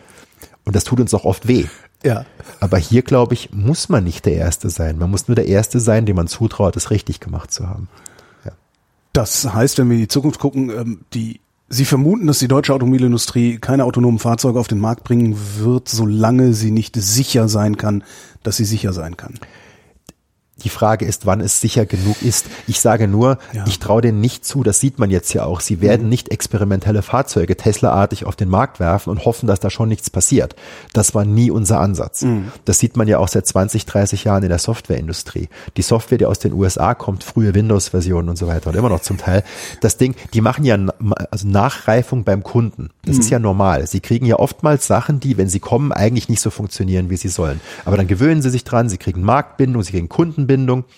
Und das tut uns auch oft weh. Ja. Aber hier, glaube ich, muss man nicht der Erste sein. Man muss nur der Erste sein, dem man zutraut, es richtig gemacht zu haben. Ja. Das heißt, wenn wir in die Zukunft gucken, die, Sie vermuten, dass die deutsche Automobilindustrie keine autonomen Fahrzeuge auf den Markt bringen wird, solange sie nicht sicher sein kann, dass sie sicher sein kann. Die Frage ist, wann es sicher genug ist. Ich sage nur, ja. ich traue denen nicht zu, das sieht man jetzt ja auch. Sie werden mhm. nicht experimentelle Fahrzeuge Tesla-artig auf den Markt werfen und hoffen, dass da schon nichts passiert. Das war nie unser Ansatz. Mhm. Das sieht man ja auch seit zwanzig, dreißig Jahren in der Softwareindustrie. Die Software, die aus den U S A kommt, frühe Windows-Versionen und so weiter und immer noch zum Teil. Das Ding, die machen ja also Nachreifung beim Kunden. Das mhm. ist ja normal. Sie kriegen ja oftmals Sachen, die, wenn sie kommen, eigentlich nicht so funktionieren, wie sie sollen. Aber dann gewöhnen sie sich dran, sie kriegen Marktbindung, sie kriegen Kundenbindung.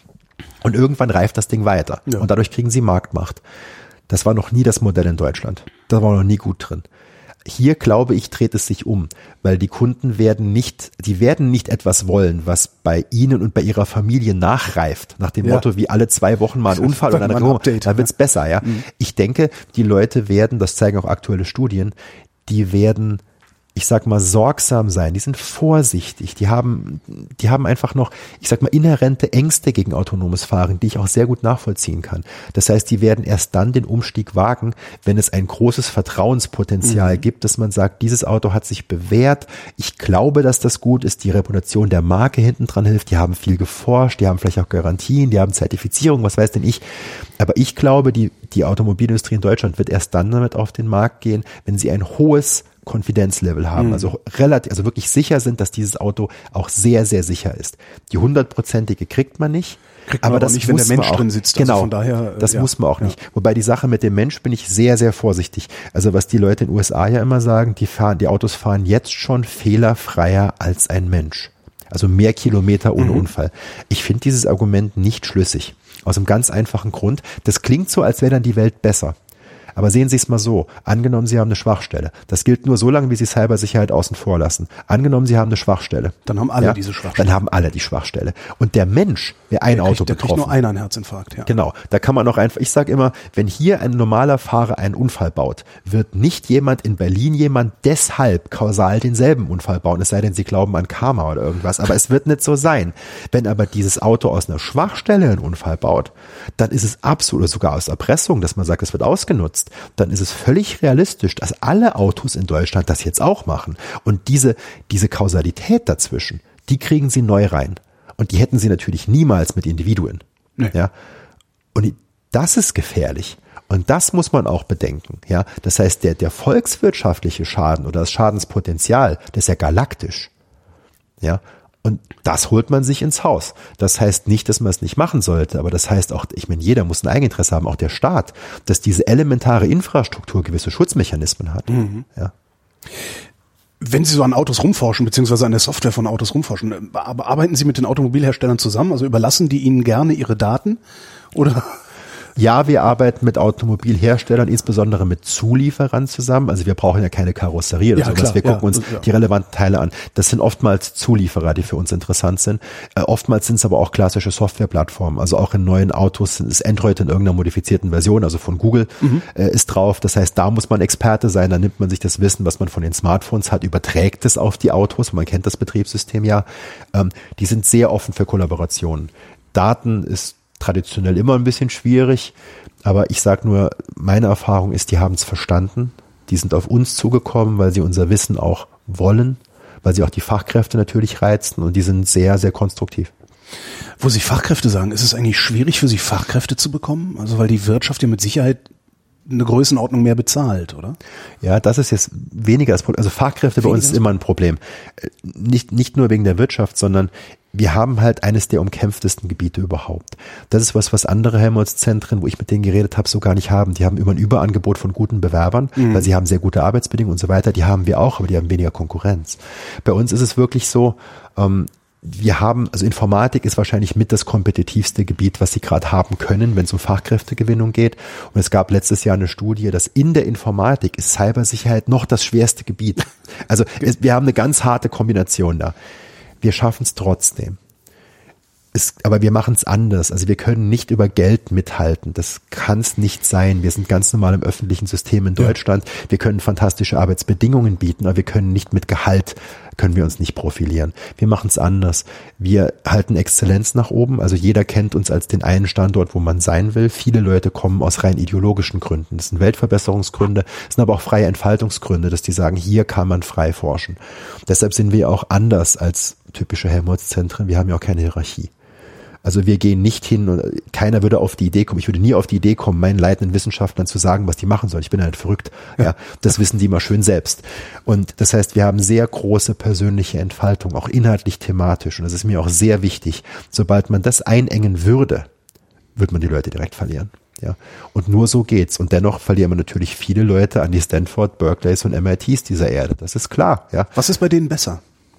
Und irgendwann reift das Ding weiter. Ja. Und dadurch kriegen sie Marktmacht. Das war noch nie das Modell in Deutschland. Da war noch nie gut drin. Hier, glaube ich, dreht es sich um, weil die Kunden werden nicht, die werden nicht etwas wollen, was bei ihnen und bei ihrer Familie nachreift. Nach dem ja. Motto, wie alle zwei Wochen mal ein Unfall und dann, ein Update, dann wird's ja. besser. Ja. Mhm. Ich denke, die Leute werden, das zeigen auch aktuelle Studien, die werden, ich sag mal, sorgsam sein, die sind vorsichtig, die haben, die haben einfach noch, ich sag mal, inhärente Ängste gegen autonomes Fahren, die ich auch sehr gut nachvollziehen kann. Das heißt, die werden erst dann den Umstieg wagen, wenn es ein großes Vertrauenspotenzial mhm. gibt, dass man sagt, dieses Auto hat sich bewährt, ich glaube, dass das gut ist, die Reputation der Marke hinten dran hilft, die haben viel geforscht, die haben vielleicht auch Garantien, die haben Zertifizierung, was weiß denn ich. Aber ich glaube, die, die Automobilindustrie in Deutschland wird erst dann damit auf den Markt gehen, wenn sie ein hohes Konfidenzlevel haben, mhm. also relativ, also wirklich sicher sind, dass dieses Auto auch sehr, sehr sicher ist. Die hundertprozentige kriegt man nicht. Kriegt man aber das nicht, wenn der Mensch auch, drin sitzt. Genau, also von daher, das ja, muss man auch ja. nicht. Wobei die Sache mit dem Mensch bin ich sehr, sehr vorsichtig. Also was die Leute in den U S A ja immer sagen, die fahren, die Autos fahren jetzt schon fehlerfreier als ein Mensch. Also mehr Kilometer ohne mhm. Unfall. Ich finde dieses Argument nicht schlüssig. Aus einem ganz einfachen Grund. Das klingt so, als wäre dann die Welt besser. Aber sehen Sie es mal so, angenommen, Sie haben eine Schwachstelle. Das gilt nur so lange, wie Sie Cybersicherheit außen vor lassen. Angenommen, Sie haben eine Schwachstelle. Dann haben alle ja? diese Schwachstelle. Dann haben alle die Schwachstelle. Und der Mensch, wer ein der Auto kriegt, der betroffen. kriegt nur einer einen Herzinfarkt. Ja. Genau, da kann man auch einfach, ich sage immer, wenn hier ein normaler Fahrer einen Unfall baut, wird nicht jemand in Berlin jemand deshalb kausal denselben Unfall bauen, es sei denn, Sie glauben an Karma oder irgendwas. Aber es wird nicht so sein. Wenn aber dieses Auto aus einer Schwachstelle einen Unfall baut, dann ist es absolut, oder sogar aus Erpressung, dass man sagt, es wird ausgenutzt, dann ist es völlig realistisch, dass alle Autos in Deutschland das jetzt auch machen. Und diese, diese Kausalität dazwischen, die kriegen sie neu rein. Und die hätten sie natürlich niemals mit Individuen. Nee. Ja. Und das ist gefährlich. Und das muss man auch bedenken. Ja, das heißt, der, der volkswirtschaftliche Schaden oder das Schadenspotenzial, das ist ja galaktisch. Ja, und das holt man sich ins Haus. Das heißt nicht, dass man es nicht machen sollte, aber das heißt auch, ich meine, jeder muss ein Eigeninteresse haben, auch der Staat, dass diese elementare Infrastruktur gewisse Schutzmechanismen hat. Mhm. Ja. Wenn Sie so an Autos rumforschen, beziehungsweise an der Software von Autos rumforschen, arbeiten Sie mit den Automobilherstellern zusammen? Also überlassen die Ihnen gerne ihre Daten? Oder? Ja, wir arbeiten mit Automobilherstellern, insbesondere mit Zulieferern zusammen. Also wir brauchen ja keine Karosserie oder ja, sowas. klar, Wir gucken ja, uns ja. die relevanten Teile an. Das sind oftmals Zulieferer, die für uns interessant sind. Äh, oftmals sind es aber auch klassische Softwareplattformen. Also auch in neuen Autos ist Android in irgendeiner modifizierten Version, also von Google, mhm. äh, ist drauf. Das heißt, da muss man Experte sein. Da nimmt man sich das Wissen, was man von den Smartphones hat, überträgt es auf die Autos. Man kennt das Betriebssystem ja. Ähm, die sind sehr offen für Kollaborationen. Daten ist traditionell immer ein bisschen schwierig, aber ich sage nur, meine Erfahrung ist, die haben es verstanden, die sind auf uns zugekommen, weil sie unser Wissen auch wollen, weil sie auch die Fachkräfte natürlich reizen und die sind sehr, sehr konstruktiv. Wo Sie Fachkräfte sagen, ist es eigentlich schwierig für Sie Fachkräfte zu bekommen? Also weil die Wirtschaft ja mit Sicherheit eine Größenordnung mehr bezahlt, oder? Ja, das ist jetzt weniger das Problem. Also Fachkräfte weniger bei uns ist immer ein Problem. Nicht, nicht nur wegen der Wirtschaft, sondern wir haben halt eines der umkämpftesten Gebiete überhaupt. Das ist was, was andere Helmholtz-Zentren, wo ich mit denen geredet habe, so gar nicht haben. Die haben immer ein Überangebot von guten Bewerbern, mhm. weil sie haben sehr gute Arbeitsbedingungen und so weiter. Die haben wir auch, aber die haben weniger Konkurrenz. Bei uns ist es wirklich so, ähm, wir haben, also Informatik ist wahrscheinlich mit das kompetitivste Gebiet, was sie gerade haben können, wenn es um Fachkräftegewinnung geht. Und es gab letztes Jahr eine Studie, dass in der Informatik ist Cybersicherheit noch das schwerste Gebiet. Also es, wir haben eine ganz harte Kombination da. Wir schaffen es trotzdem. Es, aber wir machen es anders. Also wir können nicht über Geld mithalten. Das kann es nicht sein. Wir sind ganz normal im öffentlichen System in Deutschland. Ja. Wir können fantastische Arbeitsbedingungen bieten, aber wir können nicht mit Gehalt, können wir uns nicht profilieren. Wir machen es anders. Wir halten Exzellenz nach oben. Also jeder kennt uns als den einen Standort, wo man sein will. Viele Leute kommen aus rein ideologischen Gründen. Das sind Weltverbesserungsgründe, das sind aber auch freie Entfaltungsgründe, dass die sagen, hier kann man frei forschen. Deshalb sind wir auch anders als typische Helmholtz-Zentren. Wir haben ja auch keine Hierarchie. Also wir gehen nicht hin und keiner würde auf die Idee kommen, ich würde nie auf die Idee kommen, meinen leitenden Wissenschaftlern zu sagen, was die machen sollen. Ich bin halt verrückt. Ja, das wissen die immer schön selbst. Und das heißt, wir haben sehr große persönliche Entfaltung, auch inhaltlich thematisch. Und das ist mir auch sehr wichtig. Sobald man das einengen würde, würde man die Leute direkt verlieren. Ja, und nur so geht's. Und dennoch verlieren wir natürlich viele Leute an die Stanford, Berkeleys und M I Ts dieser Erde. Das ist klar. Ja. Was ist bei denen besser?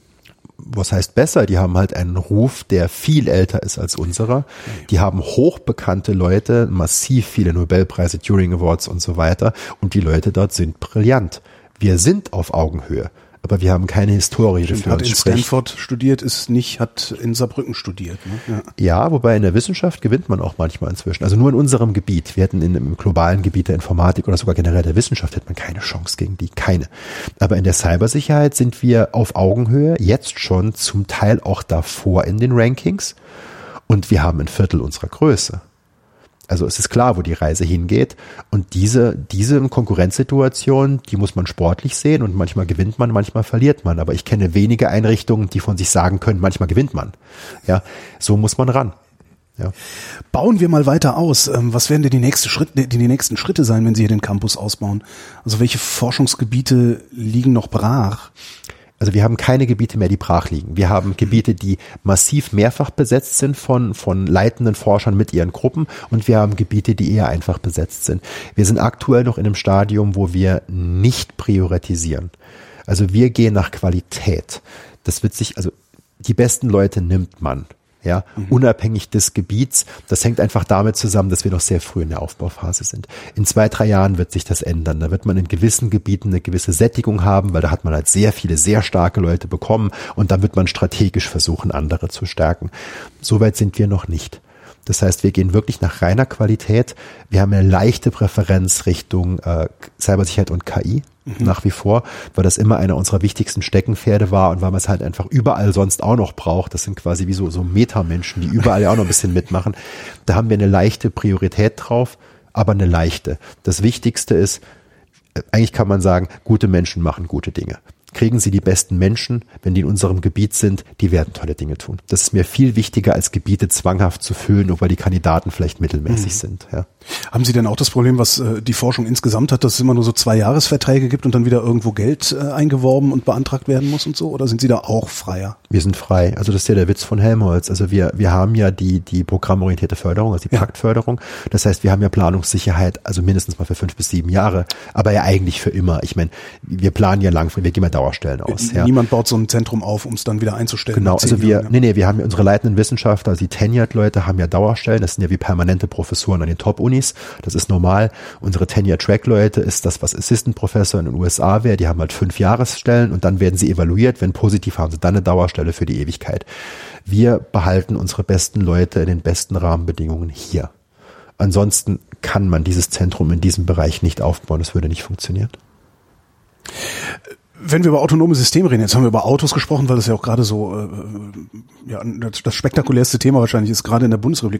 Was heißt besser? Die haben halt einen Ruf, der viel älter ist als unserer. Die haben hochbekannte Leute, massiv viele Nobelpreise, Turing Awards und so weiter. Und die Leute dort sind brillant. Wir sind auf Augenhöhe, aber wir haben keine Historie dafür. Hat in Stanford studiert, ist nicht, hat in Saarbrücken studiert. Ne? Ja. ja, wobei in der Wissenschaft gewinnt man auch manchmal inzwischen. Also nur in unserem Gebiet. Wir hätten in einem globalen Gebiet der Informatik oder sogar generell der Wissenschaft hätte man keine Chance gegen die, keine. Aber in der Cybersicherheit sind wir auf Augenhöhe, jetzt schon zum Teil auch davor in den Rankings. Und wir haben ein Viertel unserer Größe. Also es ist klar, wo die Reise hingeht. Und diese, diese Konkurrenzsituation, die muss man sportlich sehen und manchmal gewinnt man, manchmal verliert man. Aber ich kenne wenige Einrichtungen, die von sich sagen können, manchmal gewinnt man. Ja, so muss man ran. Ja. Bauen wir mal weiter aus. Was werden denn die, nächste Schritte, die nächsten Schritte sein, wenn Sie hier den Campus ausbauen? Also welche Forschungsgebiete liegen noch brach? Also wir haben keine Gebiete mehr, die brach liegen. Wir haben Gebiete, die massiv mehrfach besetzt sind von, von leitenden Forschern mit ihren Gruppen und wir haben Gebiete, die eher einfach besetzt sind. Wir sind aktuell noch in einem Stadium, wo wir nicht priorisieren. Also wir gehen nach Qualität. Das wird sich, also die besten Leute nimmt man. Ja, mhm. unabhängig des Gebiets. Das hängt einfach damit zusammen, dass wir noch sehr früh in der Aufbauphase sind. In zwei, drei Jahren wird sich das ändern. Da wird man in gewissen Gebieten eine gewisse Sättigung haben, weil da hat man halt sehr viele, sehr starke Leute bekommen und dann wird man strategisch versuchen, andere zu stärken. Soweit sind wir noch nicht. Das heißt, wir gehen wirklich nach reiner Qualität. Wir haben eine leichte Präferenz Richtung äh, Cybersicherheit und K I mhm. nach wie vor, weil das immer einer unserer wichtigsten Steckenpferde war und weil man es halt einfach überall sonst auch noch braucht. Das sind quasi wie so, so Metamenschen, die überall ja auch noch ein bisschen mitmachen. Da haben wir eine leichte Priorität drauf, aber eine leichte. Das Wichtigste ist, eigentlich kann man sagen, gute Menschen machen gute Dinge. Kriegen Sie die besten Menschen, wenn die in unserem Gebiet sind, die werden tolle Dinge tun. Das ist mir viel wichtiger, als Gebiete zwanghaft zu füllen, nur weil die Kandidaten vielleicht mittelmäßig mhm. sind. Ja. Haben Sie denn auch das Problem, was äh, die Forschung insgesamt hat, dass es immer nur so zwei Jahresverträge gibt und dann wieder irgendwo Geld äh, eingeworben und beantragt werden muss und so? Oder sind Sie da auch freier? Wir sind frei. Also das ist ja der Witz von Helmholtz. Also wir wir haben ja die die programmorientierte Förderung, also die ja. Paktförderung. Das heißt, wir haben ja Planungssicherheit, also mindestens mal für fünf bis sieben Jahre, aber ja eigentlich für immer. Ich meine, wir planen ja langfristig, wir geben ja Dauerstellen aus. Ja. Niemand baut so ein Zentrum auf, um es dann wieder einzustellen. Genau, also wir, Jahren, ja. nee, nee, wir haben ja unsere leitenden Wissenschaftler, also die Tenured-Leute haben ja Dauerstellen. Das sind ja wie permanente Professuren an den Top-Unis. Das ist normal. Unsere Tenure-Track-Leute ist das, was Assistant-Professor in den U S A wäre. Die haben halt fünf Jahresstellen und dann werden sie evaluiert. Wenn positiv, haben sie dann eine Dauerstelle für die Ewigkeit. Wir behalten unsere besten Leute in den besten Rahmenbedingungen hier. Ansonsten kann man dieses Zentrum in diesem Bereich nicht aufbauen. Das würde nicht funktionieren. Wenn wir über autonome Systeme reden, jetzt haben wir über Autos gesprochen, weil das ja auch gerade so äh, ja, das, das spektakulärste Thema wahrscheinlich ist, gerade in der Bundesrepublik.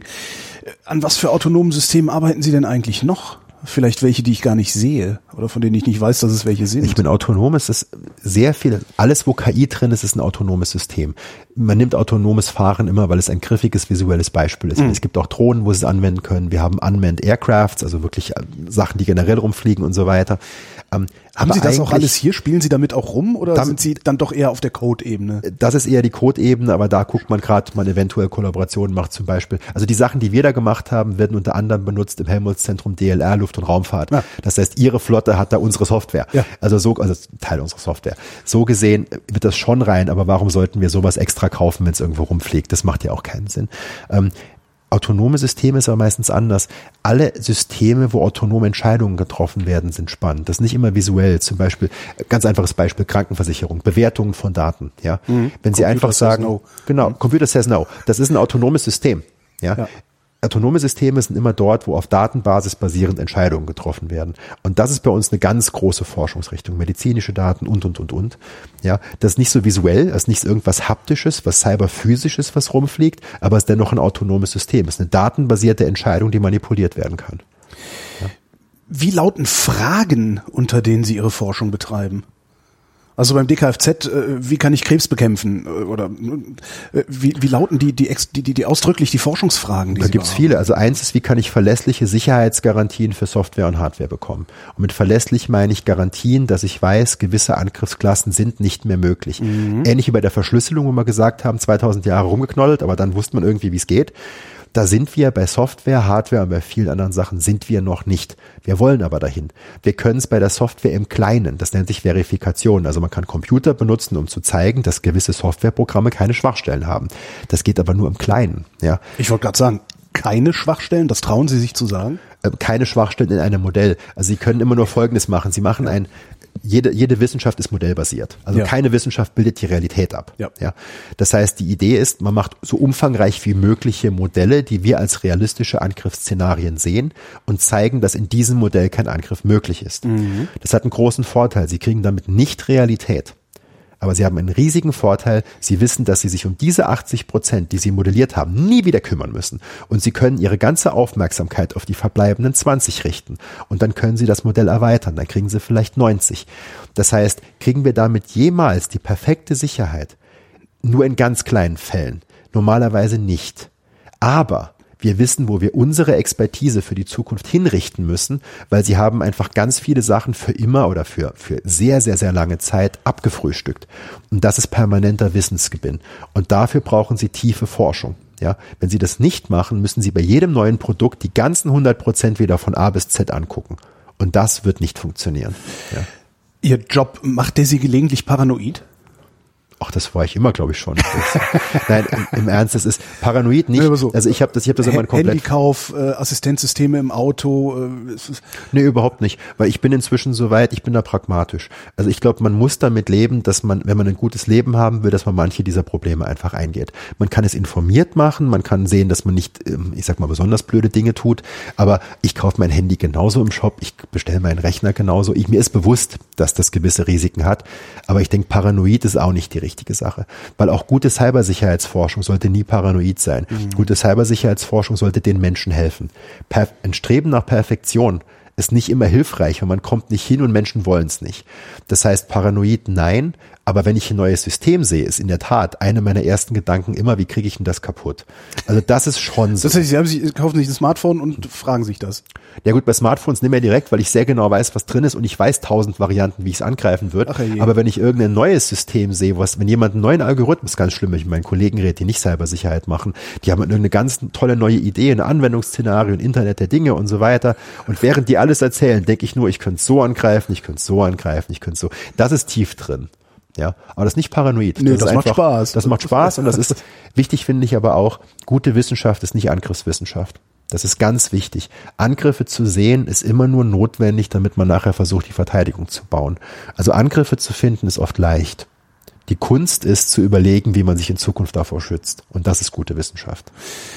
An was für autonomen Systemen arbeiten Sie denn eigentlich noch? Vielleicht welche, die ich gar nicht sehe oder von denen ich nicht weiß, dass es welche sind. Ich bin autonom, es ist sehr viel, alles wo K I drin ist, ist ein autonomes System. Man nimmt autonomes Fahren immer, weil es ein griffiges visuelles Beispiel ist. Mhm. Es gibt auch Drohnen, wo sie es anwenden können. Wir haben Unmanned Aircrafts, also wirklich Sachen, die generell rumfliegen und so weiter. Ähm, Haben Sie das auch alles hier? Spielen Sie damit auch rum oder damit, sind Sie dann doch eher auf der Code-Ebene? Das ist eher die Code-Ebene, aber da guckt man gerade, man eventuell Kollaborationen macht zum Beispiel. Also die Sachen, die wir da gemacht haben, werden unter anderem benutzt im Helmholtz-Zentrum D L R, Luft- und Raumfahrt. Ja. Das heißt, Ihre Flotte hat da unsere Software. Ja. Also so, also Teil unserer Software. So gesehen wird das schon rein, aber warum sollten wir sowas extra kaufen, wenn es irgendwo rumfliegt? Das macht ja auch keinen Sinn. Ähm, Autonome Systeme ist aber meistens anders. Alle Systeme, wo autonome Entscheidungen getroffen werden, sind spannend. Das ist nicht immer visuell. Zum Beispiel, ganz einfaches Beispiel, Krankenversicherung, Bewertungen von Daten. Ja, mhm. Wenn Sie Computer einfach sagen, no. genau, mhm. Computer says no. Das ist ein autonomes System. Ja. ja. Autonome Systeme sind immer dort, wo auf Datenbasis basierend Entscheidungen getroffen werden. Und das ist bei uns eine ganz große Forschungsrichtung. Medizinische Daten und, und, und, und. Ja, das ist nicht so visuell, das ist nicht irgendwas Haptisches, was cyberphysisches, was rumfliegt, aber es ist dennoch ein autonomes System. Es ist eine datenbasierte Entscheidung, die manipuliert werden kann. Ja. Wie lauten Fragen, unter denen Sie Ihre Forschung betreiben? Also beim D K F Z, äh, wie kann ich Krebs bekämpfen? Oder äh, wie, wie lauten die, die, die, die, die ausdrücklich die Forschungsfragen? Die da gibt's viele. Also eins ist, wie kann ich verlässliche Sicherheitsgarantien für Software und Hardware bekommen? Und mit verlässlich meine ich Garantien, dass ich weiß, gewisse Angriffsklassen sind nicht mehr möglich. Mhm. Ähnlich wie bei der Verschlüsselung, wo wir gesagt haben, zweitausend Jahre rumgeknollt, aber dann wusste man irgendwie, wie es geht. Da sind wir bei Software, Hardware und bei vielen anderen Sachen sind wir noch nicht. Wir wollen aber dahin. Wir können es bei der Software im Kleinen, das nennt sich Verifikation. Also man kann Computer benutzen, um zu zeigen, dass gewisse Softwareprogramme keine Schwachstellen haben. Das geht aber nur im Kleinen. Ja. Ich wollte gerade sagen, keine Schwachstellen, das trauen Sie sich zu sagen? Keine Schwachstellen in einem Modell. Also Sie können immer nur Folgendes machen. Sie machen ein Jede, jede Wissenschaft ist modellbasiert. Also ja. keine Wissenschaft bildet die Realität ab. Ja. Ja. Das heißt, die Idee ist, man macht so umfangreich wie mögliche Modelle, die wir als realistische Angriffsszenarien sehen und zeigen, dass in diesem Modell kein Angriff möglich ist. Mhm. Das hat einen großen Vorteil. Sie kriegen damit nicht Realität. Aber sie haben einen riesigen Vorteil. Sie wissen, dass sie sich um diese achtzig Prozent, die sie modelliert haben, nie wieder kümmern müssen. Und sie können ihre ganze Aufmerksamkeit auf die verbleibenden zwanzig richten. Und dann können sie das Modell erweitern. Dann kriegen sie vielleicht neunzig. Das heißt, kriegen wir damit jemals die perfekte Sicherheit? Nur in ganz kleinen Fällen. Normalerweise nicht. Aber wir wissen, wo wir unsere Expertise für die Zukunft hinrichten müssen, weil sie haben einfach ganz viele Sachen für immer oder für, für sehr, sehr, sehr lange Zeit abgefrühstückt. Und das ist permanenter Wissensgewinn. Und dafür brauchen sie tiefe Forschung. Ja, wenn sie das nicht machen, müssen sie bei jedem neuen Produkt die ganzen hundert Prozent wieder von A bis Z angucken. Und das wird nicht funktionieren. Ja. Ihr Job, macht der Sie gelegentlich paranoid? Ach, das war ich immer, glaube ich, schon. Nein, im, im Ernst, es ist paranoid nicht. So, also ich habe das, ich habe das immer komplett. Handykauf, äh, Assistenzsysteme im Auto. Äh, nee, überhaupt nicht, weil ich bin inzwischen so weit, ich bin da pragmatisch. Also ich glaube, man muss damit leben, dass man, wenn man ein gutes Leben haben will, dass man manche dieser Probleme einfach eingeht. Man kann es informiert machen, man kann sehen, dass man nicht, ich sag mal, besonders blöde Dinge tut. Aber ich kaufe mein Handy genauso im Shop, ich bestelle meinen Rechner genauso. Ich, mir ist bewusst, dass das gewisse Risiken hat, aber ich denke, paranoid ist auch nicht die richtige Sache. Weil auch gute Cybersicherheitsforschung sollte nie paranoid sein. Mhm. Gute Cybersicherheitsforschung sollte den Menschen helfen. Per- ein Streben nach Perfektion ist nicht immer hilfreich, weil man kommt nicht hin und Menschen wollen es nicht. Das heißt, paranoid nein, aber wenn ich ein neues System sehe, ist in der Tat eine meiner ersten Gedanken immer, wie kriege ich denn das kaputt? Also das ist schon so. Das heißt, Sie haben sich, kaufen sich ein Smartphone und fragen sich das. Ja gut, bei Smartphones nicht mehr direkt, weil ich sehr genau weiß, was drin ist und ich weiß tausend Varianten, wie ich es angreifen würde. Ach, ja, aber wenn ich irgendein neues System sehe, was, wenn jemand einen neuen Algorithmus, ganz schlimm, wenn ich mit meinen Kollegen rede, die nicht Cybersicherheit machen, die haben irgendeine ganz tolle neue Idee, ein Anwendungsszenario, ein Internet der Dinge und so weiter. Und während die alles erzählen, denke ich nur, ich könnte es so angreifen, ich könnte es so angreifen, ich könnte es so. Das ist tief drin. Ja, aber das ist nicht paranoid. Nee, das das ist macht einfach, Spaß. Das macht Spaß und das ist wichtig, finde ich aber auch, gute Wissenschaft ist nicht Angriffswissenschaft. Das ist ganz wichtig. Angriffe zu sehen ist immer nur notwendig, damit man nachher versucht, die Verteidigung zu bauen. Also Angriffe zu finden ist oft leicht. Die Kunst ist zu überlegen, wie man sich in Zukunft davor schützt. Und das ist gute Wissenschaft.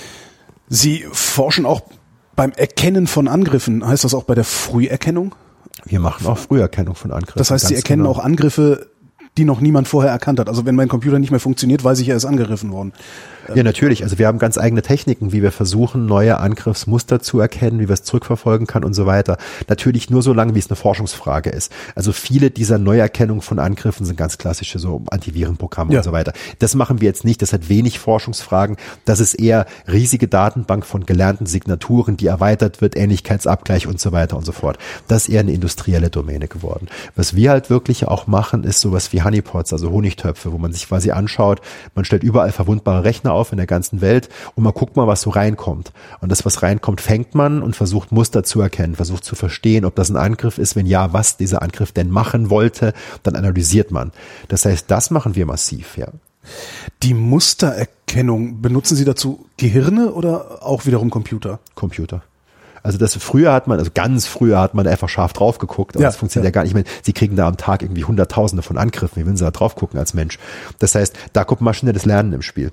Sie forschen auch beim Erkennen von Angriffen. Heißt das auch bei der Früherkennung? Wir machen auch Früherkennung von Angriffen. Das heißt, Sie erkennen genau. auch Angriffe, die noch niemand vorher erkannt hat. Also wenn mein Computer nicht mehr funktioniert, weiß ich, er ist angegriffen worden. Ja, natürlich. Also wir haben ganz eigene Techniken, wie wir versuchen, neue Angriffsmuster zu erkennen, wie wir es zurückverfolgen kann und so weiter. Natürlich nur so lange, wie es eine Forschungsfrage ist. Also viele dieser Neuerkennungen von Angriffen sind ganz klassische so Antivirenprogramme ja. und so weiter. Das machen wir jetzt nicht. Das hat wenig Forschungsfragen. Das ist eher riesige Datenbank von gelernten Signaturen, die erweitert wird, Ähnlichkeitsabgleich und so weiter und so fort. Das ist eher eine industrielle Domäne geworden. Was wir halt wirklich auch machen, ist sowas wie Honeypots, also Honigtöpfe, wo man sich quasi anschaut, man stellt überall verwundbare Rechner auf in der ganzen Welt und man guckt mal, was so reinkommt. Und das, was reinkommt, fängt man und versucht Muster zu erkennen, versucht zu verstehen, ob das ein Angriff ist, wenn ja, was dieser Angriff denn machen wollte, dann analysiert man. Das heißt, das machen wir massiv, ja. Die Mustererkennung, benutzen Sie dazu Gehirne oder auch wiederum Computer? Computer. Also das früher hat man, also ganz früher hat man einfach scharf drauf geguckt, aber ja, das funktioniert ja. ja gar nicht. Ich meine, Sie kriegen da am Tag irgendwie Hunderttausende von Angriffen, wie wollen Sie da drauf gucken als Mensch? Das heißt, da kommt maschinelles Lernen im Spiel.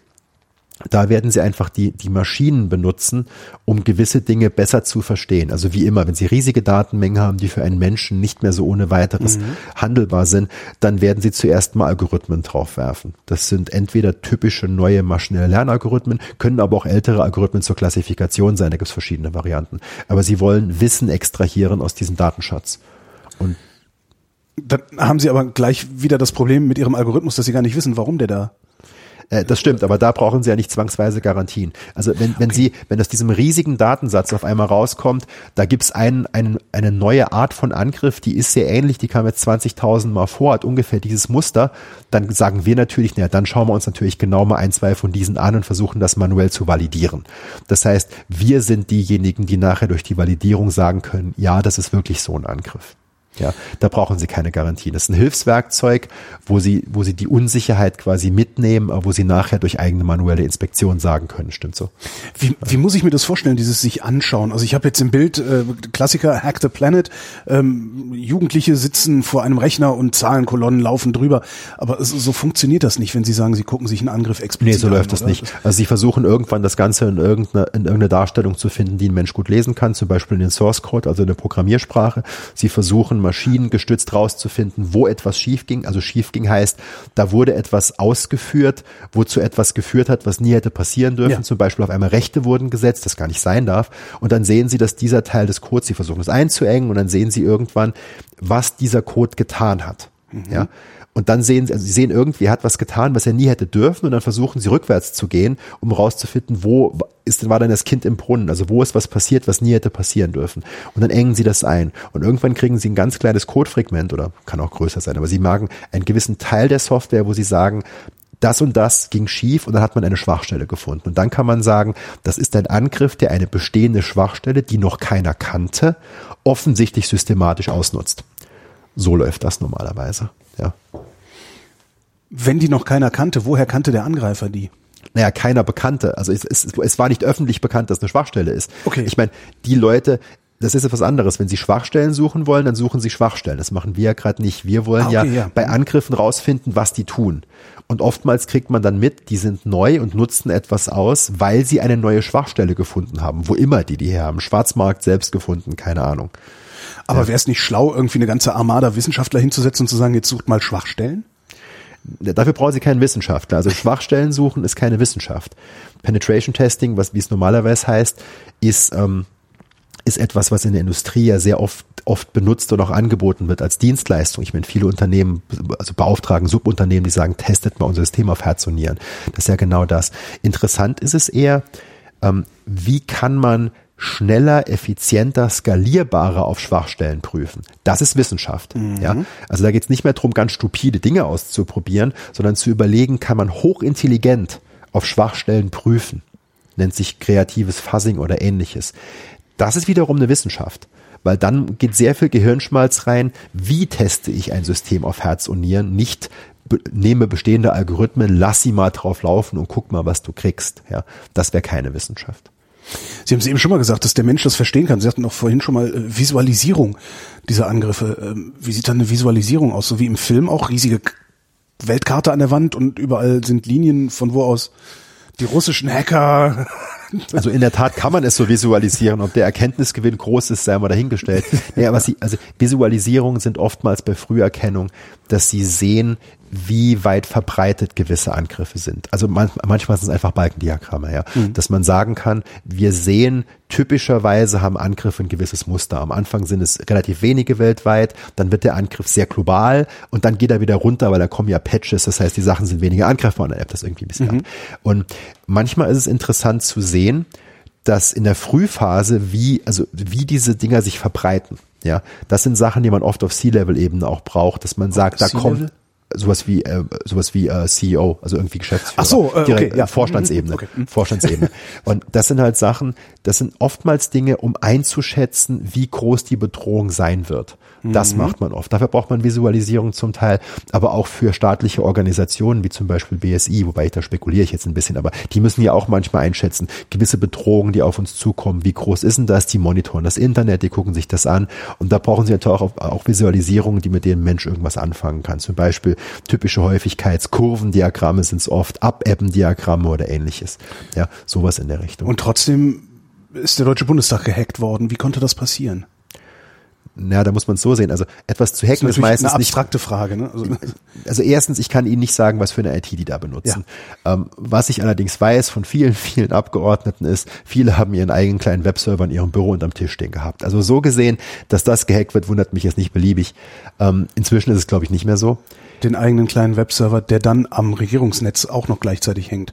Da werden Sie einfach die, die Maschinen benutzen, um gewisse Dinge besser zu verstehen. Also wie immer, wenn Sie riesige Datenmengen haben, die für einen Menschen nicht mehr so ohne weiteres mhm. handelbar sind, dann werden Sie zuerst mal Algorithmen draufwerfen. Das sind entweder typische neue maschinelle Lernalgorithmen, können aber auch ältere Algorithmen zur Klassifikation sein. Da gibt es verschiedene Varianten. Aber Sie wollen Wissen extrahieren aus diesem Datenschatz. Und dann haben Sie aber gleich wieder das Problem mit Ihrem Algorithmus, dass Sie gar nicht wissen, warum der da... Das stimmt, aber da brauchen Sie ja nicht zwangsweise Garantien. Also wenn, wenn okay. Sie, wenn aus diesem riesigen Datensatz auf einmal rauskommt, da gibt's einen, einen, eine neue Art von Angriff, die ist sehr ähnlich, die kam jetzt zwanzigtausend Mal vor, hat ungefähr dieses Muster, dann sagen wir natürlich, naja, dann schauen wir uns natürlich genau mal ein, zwei von diesen an und versuchen das manuell zu validieren. Das heißt, wir sind diejenigen, die nachher durch die Validierung sagen können, ja, das ist wirklich so ein Angriff. Ja, da brauchen Sie keine Garantien. Das ist ein Hilfswerkzeug, wo Sie, wo Sie die Unsicherheit quasi mitnehmen, wo Sie nachher durch eigene manuelle Inspektion sagen können, stimmt so. Wie, wie muss ich mir das vorstellen, dieses sich anschauen? Also ich habe jetzt im Bild, äh, Klassiker, Hack the Planet, ähm, Jugendliche sitzen vor einem Rechner und Zahlenkolonnen laufen drüber. Aber so, so funktioniert das nicht, wenn Sie sagen, Sie gucken sich einen Angriff explizit an. Nee, so läuft das nicht. Also Sie versuchen irgendwann das Ganze in irgendeine, in irgendeine Darstellung zu finden, die ein Mensch gut lesen kann, zum Beispiel in den Source Code, also in der Programmiersprache. Sie versuchen maschinengestützt rauszufinden, wo etwas schief ging. Also schief ging heißt, da wurde etwas ausgeführt, wozu etwas geführt hat, was nie hätte passieren dürfen. Ja. Zum Beispiel auf einmal Rechte wurden gesetzt, das gar nicht sein darf. Und dann sehen Sie, dass dieser Teil des Codes, Sie versuchen es einzuengen und dann sehen Sie irgendwann, was dieser Code getan hat. Mhm. Ja. Und dann sehen Sie, also Sie sehen irgendwie, er hat was getan, was er nie hätte dürfen, und dann versuchen Sie rückwärts zu gehen, um rauszufinden, wo ist, war denn das Kind im Brunnen, also wo ist was passiert, was nie hätte passieren dürfen. Und dann engen Sie das ein. Und irgendwann kriegen Sie ein ganz kleines Codefragment, oder kann auch größer sein, aber Sie magen einen gewissen Teil der Software, wo Sie sagen, das und das ging schief, und dann hat man eine Schwachstelle gefunden. Und dann kann man sagen, das ist ein Angriff, der eine bestehende Schwachstelle, die noch keiner kannte, offensichtlich systematisch ausnutzt. So läuft das normalerweise, ja. Wenn die noch keiner kannte, woher kannte der Angreifer die? Naja, keiner bekannte. Also es, es, es war nicht öffentlich bekannt, dass eine Schwachstelle ist. Okay. Ich meine, die Leute, das ist etwas anderes. Wenn sie Schwachstellen suchen wollen, dann suchen sie Schwachstellen. Das machen wir ja gerade nicht. Wir wollen ah, okay, ja, ja bei Angriffen rausfinden, was die tun. Und oftmals kriegt man dann mit, die sind neu und nutzen etwas aus, weil sie eine neue Schwachstelle gefunden haben. Wo immer die die her haben. Schwarzmarkt selbst gefunden, keine Ahnung. Aber ja. Wäre es nicht schlau, irgendwie eine ganze Armada Wissenschaftler hinzusetzen und zu sagen, jetzt sucht mal Schwachstellen? Dafür brauchen Sie keinen Wissenschaftler. Also Schwachstellen suchen ist keine Wissenschaft. Penetration Testing, was wie es normalerweise heißt, ist ähm, ist etwas, was in der Industrie ja sehr oft oft benutzt und auch angeboten wird als Dienstleistung. Ich meine, viele Unternehmen, also beauftragen Subunternehmen, die sagen, testet mal unser System auf Herz und Nieren. Das ist ja genau das. Interessant ist es eher, ähm, wie kann man schneller, effizienter, skalierbarer auf Schwachstellen prüfen. Das ist Wissenschaft. Mhm. Ja? Also da geht es nicht mehr darum, ganz stupide Dinge auszuprobieren, sondern zu überlegen, kann man hochintelligent auf Schwachstellen prüfen. Nennt sich kreatives Fuzzing oder ähnliches. Das ist wiederum eine Wissenschaft, weil dann geht sehr viel Gehirnschmalz rein. Wie teste ich ein System auf Herz und Nieren? Nicht be- nehme bestehende Algorithmen, lass sie mal drauf laufen und guck mal, was du kriegst. Ja, das wäre keine Wissenschaft. Sie haben es eben schon mal gesagt, dass der Mensch das verstehen kann. Sie hatten auch vorhin schon mal äh, Visualisierung dieser Angriffe. Ähm, wie sieht dann eine Visualisierung aus? So wie im Film auch, riesige Weltkarte an der Wand und überall sind Linien, von wo aus die russischen Hacker... Also in der Tat kann man es so visualisieren. Ob der Erkenntnisgewinn groß ist, sei mal dahingestellt. Nee, aber sie, also Visualisierungen sind oftmals bei Früherkennung, dass sie sehen, wie weit verbreitet gewisse Angriffe sind. Also man, manchmal sind es einfach Balkendiagramme, ja. Mhm. Dass man sagen kann, wir sehen, typischerweise haben Angriffe ein gewisses Muster. Am Anfang sind es relativ wenige weltweit, dann wird der Angriff sehr global und dann geht er wieder runter, weil da kommen ja Patches, das heißt, die Sachen sind weniger angreifbar und dann ebbt das irgendwie ein bisschen mhm. ab. Und manchmal ist es interessant zu sehen, dass in der Frühphase, wie, also wie diese Dinger sich verbreiten. Ja, das sind Sachen, die man oft auf C-Level-Ebene auch braucht, dass man sagt, da kommt sowas wie äh, sowas wie äh, C E O, also irgendwie Geschäftsführer, Ach so, äh, direkt okay, ja. Vorstandsebene, okay. Vorstandsebene. Und das sind halt Sachen, das sind oftmals Dinge, um einzuschätzen, wie groß die Bedrohung sein wird. Das mhm. macht man oft. Dafür braucht man Visualisierung zum Teil, aber auch für staatliche Organisationen wie zum Beispiel B S I, wobei ich da spekuliere ich jetzt ein bisschen, aber die müssen ja auch manchmal einschätzen, gewisse Bedrohungen, die auf uns zukommen, wie groß ist denn das? Die monitoren das Internet, die gucken sich das an und da brauchen sie natürlich auch, auch Visualisierungen, die mit denen Mensch irgendwas anfangen kann. Zum Beispiel typische Häufigkeitskurvendiagramme sind es oft, Abebben-Diagramme oder ähnliches. Ja, sowas in der Richtung. Und trotzdem ist der Deutsche Bundestag gehackt worden. Wie konnte das passieren? Na, da muss man es so sehen. Also etwas zu hacken ist, ist meistens eine abstrakte nicht, Frage. Ne? Also, also erstens, ich kann Ihnen nicht sagen, was für eine I T die da benutzen. Ja. Ähm, was ich allerdings weiß von vielen, vielen Abgeordneten ist, viele haben ihren eigenen kleinen Webserver in ihrem Büro unterm Tisch stehen gehabt. Also so gesehen, dass das gehackt wird, wundert mich jetzt nicht beliebig. Ähm, inzwischen ist es, glaube ich, nicht mehr so. Den eigenen kleinen Webserver, der dann am Regierungsnetz auch noch gleichzeitig hängt.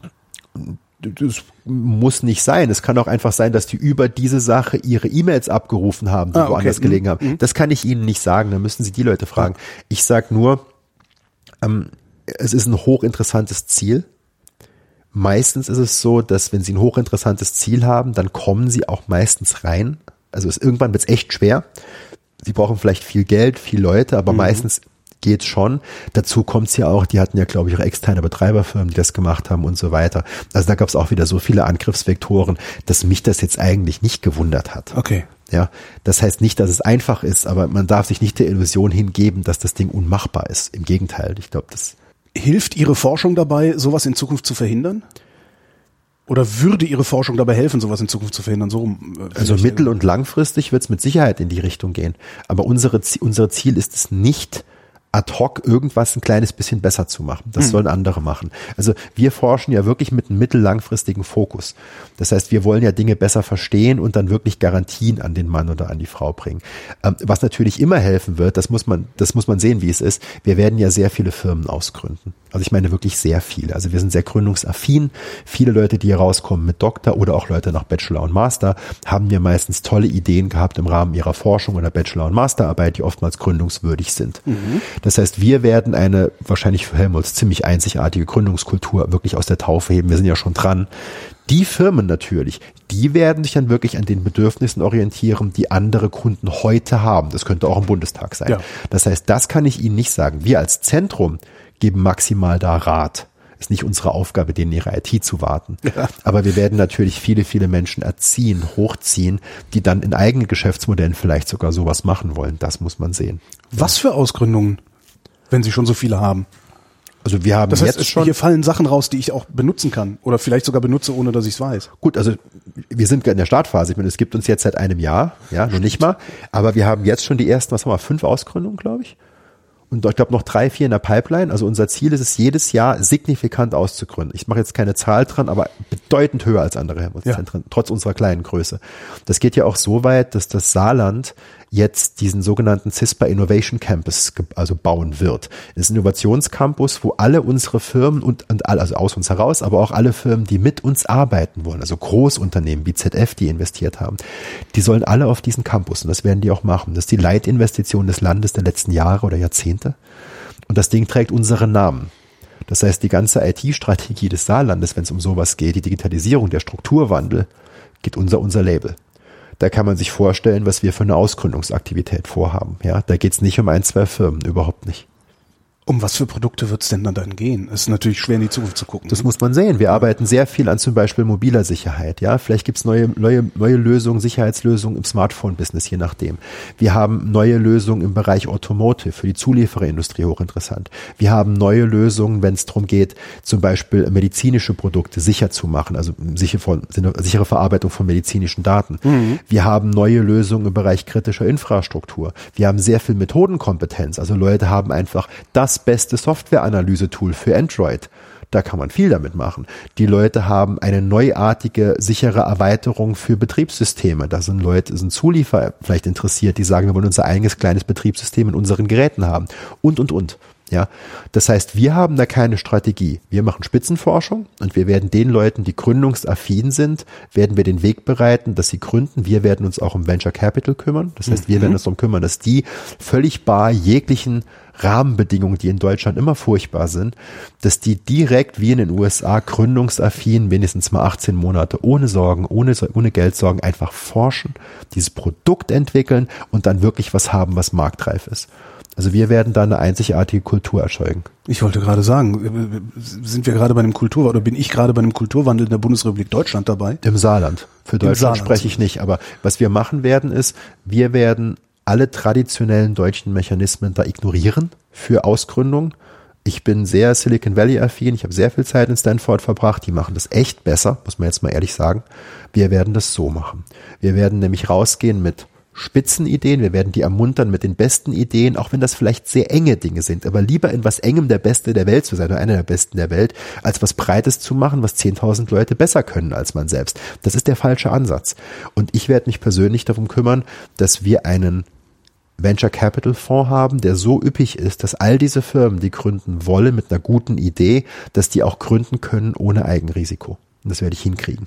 Das muss nicht sein. Es kann auch einfach sein, dass die über diese Sache ihre E-Mails abgerufen haben, die ah, okay. woanders gelegen haben. Mhm. Das kann ich Ihnen nicht sagen. Da müssen Sie die Leute fragen. Ich sage nur, ähm, es ist ein hochinteressantes Ziel. Meistens ist es so, dass wenn Sie ein hochinteressantes Ziel haben, dann kommen Sie auch meistens rein. Also es, irgendwann wird es echt schwer. Sie brauchen vielleicht viel Geld, viel Leute, aber mhm. meistens geht schon. Dazu kommt's ja auch, die hatten ja, glaube ich, ihre externe Betreiberfirmen, die das gemacht haben und so weiter. Also da gab's auch wieder so viele Angriffsvektoren, dass mich das jetzt eigentlich nicht gewundert hat. Okay. Ja, das heißt nicht, dass es einfach ist, aber man darf sich nicht der Illusion hingeben, dass das Ding unmachbar ist. Im Gegenteil, ich glaube, das... Hilft Ihre Forschung dabei, sowas in Zukunft zu verhindern? Oder würde Ihre Forschung dabei helfen, sowas in Zukunft zu verhindern? So rum, äh, also mittel- und langfristig wird's mit Sicherheit in die Richtung gehen. Aber unsere, unser Ziel ist es nicht, ad hoc irgendwas ein kleines bisschen besser zu machen. Das mhm. sollen andere machen. Also wir forschen ja wirklich mit einem mittellangfristigen Fokus. Das heißt, wir wollen ja Dinge besser verstehen und dann wirklich Garantien an den Mann oder an die Frau bringen. Ähm, was natürlich immer helfen wird, das muss man, das muss man sehen, wie es ist. Wir werden ja sehr viele Firmen ausgründen. Also ich meine wirklich sehr viele. Also wir sind sehr gründungsaffin. Viele Leute, die hier rauskommen mit Doktor oder auch Leute nach Bachelor und Master, haben ja meistens tolle Ideen gehabt im Rahmen ihrer Forschung oder Bachelor- und Masterarbeit, die oftmals gründungswürdig sind. Mhm. Das heißt, wir werden eine wahrscheinlich für Helmholtz ziemlich einzigartige Gründungskultur wirklich aus der Taufe heben. Wir sind ja schon dran. Die Firmen natürlich, die werden sich dann wirklich an den Bedürfnissen orientieren, die andere Kunden heute haben. Das könnte auch im Bundestag sein. Ja. Das heißt, das kann ich Ihnen nicht sagen. Wir als Zentrum geben maximal da Rat. Ist nicht unsere Aufgabe, denen ihre I T zu warten. Ja. Aber wir werden natürlich viele, viele Menschen erziehen, hochziehen, die dann in eigenen Geschäftsmodellen vielleicht sogar sowas machen wollen. Das muss man sehen. Was für Ausgründungen, wenn Sie schon so viele haben? Also wir haben das heißt, jetzt schon... Hier fallen Sachen raus, die ich auch benutzen kann oder vielleicht sogar benutze, ohne dass ich es weiß. Gut, also wir sind in der Startphase. Ich meine, es gibt uns jetzt seit einem Jahr, ja, noch nicht mal. Aber wir haben jetzt schon die ersten, was haben wir, fünf Ausgründungen, glaube ich. und ich glaube noch drei, vier in der Pipeline. Also unser Ziel ist es, jedes Jahr signifikant auszugründen. Ich mache jetzt keine Zahl dran, aber bedeutend höher als andere Helmholtz-Zentren, ja. trotz unserer kleinen Größe. Das geht ja auch so weit, dass das Saarland jetzt diesen sogenannten CISPA Innovation Campus also bauen wird. Das ist ein Innovationscampus, wo alle unsere Firmen und, und alle, also aus uns heraus, aber auch alle Firmen, die mit uns arbeiten wollen, also Großunternehmen wie Z F, die investiert haben, die sollen alle auf diesen Campus und das werden die auch machen. Das ist die Leitinvestition des Landes der letzten Jahre oder Jahrzehnte und das Ding trägt unseren Namen. Das heißt, die ganze I T-Strategie des Saarlandes, wenn es um sowas geht, die Digitalisierung, der Strukturwandel, geht unser unser Label. Da kann man sich vorstellen, was wir für eine Ausgründungsaktivität vorhaben. Ja, da geht es nicht um ein, zwei Firmen, überhaupt nicht. Um was für Produkte wird es denn dann gehen? Es ist natürlich schwer in die Zukunft zu gucken. Das muss man sehen. Wir arbeiten sehr viel an zum Beispiel mobiler Sicherheit. Ja, vielleicht gibt es neue, neue, neue Lösungen, Sicherheitslösungen im Smartphone-Business, je nachdem. Wir haben neue Lösungen im Bereich Automotive, für die Zuliefererindustrie hochinteressant. Wir haben neue Lösungen, wenn es darum geht, zum Beispiel medizinische Produkte sicher zu machen, also sichere, sichere Verarbeitung von medizinischen Daten. Mhm. Wir haben neue Lösungen im Bereich kritischer Infrastruktur. Wir haben sehr viel Methodenkompetenz. Also Leute haben einfach das beste Softwareanalyse-Tool für Android. Da kann man viel damit machen. Die Leute haben eine neuartige, sichere Erweiterung für Betriebssysteme. Da sind Leute, sind Zulieferer vielleicht interessiert, die sagen, wir wollen unser eigenes kleines Betriebssystem in unseren Geräten haben. Und, und, und. Ja, das heißt, wir haben da keine Strategie. Wir machen Spitzenforschung und wir werden den Leuten, die gründungsaffin sind, werden wir den Weg bereiten, dass sie gründen. Wir werden uns auch um Venture Capital kümmern. Das heißt, wir mhm. werden uns darum kümmern, dass die völlig bar jeglichen Rahmenbedingungen, die in Deutschland immer furchtbar sind, dass die direkt wie in den U S A gründungsaffin mindestens mal achtzehn Monate ohne Sorgen, ohne, ohne Geldsorgen einfach forschen, dieses Produkt entwickeln und dann wirklich was haben, was marktreif ist. Also wir werden da eine einzigartige Kultur erzeugen. Ich wollte gerade sagen, sind wir gerade bei einem Kulturwandel oder bin ich gerade bei einem Kulturwandel in der Bundesrepublik Deutschland dabei? Im Saarland. Für Deutschland spreche ich nicht. Aber was wir machen werden ist, wir werden alle traditionellen deutschen Mechanismen da ignorieren für Ausgründung. Ich bin sehr Silicon Valley affin. Ich habe sehr viel Zeit in Stanford verbracht. Die machen das echt besser, muss man jetzt mal ehrlich sagen. Wir werden das so machen. Wir werden nämlich rausgehen mit Spitzenideen, wir werden die ermuntern mit den besten Ideen, auch wenn das vielleicht sehr enge Dinge sind, aber lieber in was Engem der Beste der Welt zu sein oder einer der Besten der Welt, als was Breites zu machen, was zehntausend Leute besser können als man selbst. Das ist der falsche Ansatz. Und ich werde mich persönlich darum kümmern, dass wir einen Venture Capital Fonds haben, der so üppig ist, dass all diese Firmen, die gründen wollen mit einer guten Idee, dass die auch gründen können ohne Eigenrisiko. Und das werde ich hinkriegen.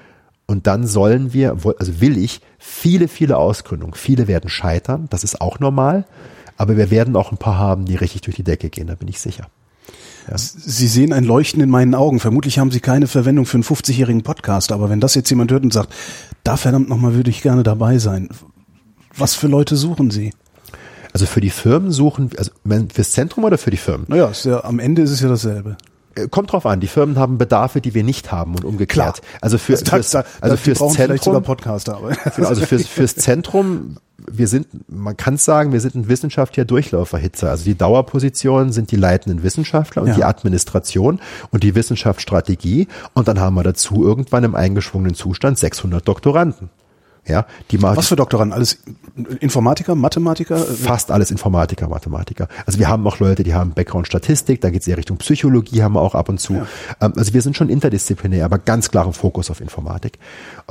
Und dann sollen wir, also will ich, viele, viele Ausgründungen. Viele werden scheitern, das ist auch normal. Aber wir werden auch ein paar haben, die richtig durch die Decke gehen, da bin ich sicher. Ja. Sie sehen ein Leuchten in meinen Augen. Vermutlich haben Sie keine Verwendung für einen fünfzigjährigen Podcast. Aber wenn das jetzt jemand hört und sagt, da verdammt nochmal würde ich gerne dabei sein. Was für Leute suchen Sie? Also für die Firmen suchen, also fürs Zentrum oder für die Firmen? Naja, ist ja, am Ende ist es ja dasselbe. Kommt drauf an, die Firmen haben Bedarfe, die wir nicht haben und umgekehrt. Klar. Also für, das fürs, da, also da, fürs Zentrum, Podcaster, aber. Genau, also fürs, fürs Zentrum, wir sind, man kann es sagen, wir sind ein wissenschaftlicher Durchlauferhitzer. Also die Dauerpositionen sind die leitenden Wissenschaftler und ja. die Administration und die Wissenschaftsstrategie. Und dann haben wir dazu irgendwann im eingeschwungenen Zustand sechshundert Doktoranden. Ja, die Was für Doktoranden? Alles Informatiker, Mathematiker? Fast alles Informatiker, Mathematiker. Also wir haben auch Leute, die haben Background Statistik, da geht es eher Richtung Psychologie, haben wir auch ab und zu. Ja. Also wir sind schon interdisziplinär, aber ganz klaren Fokus auf Informatik.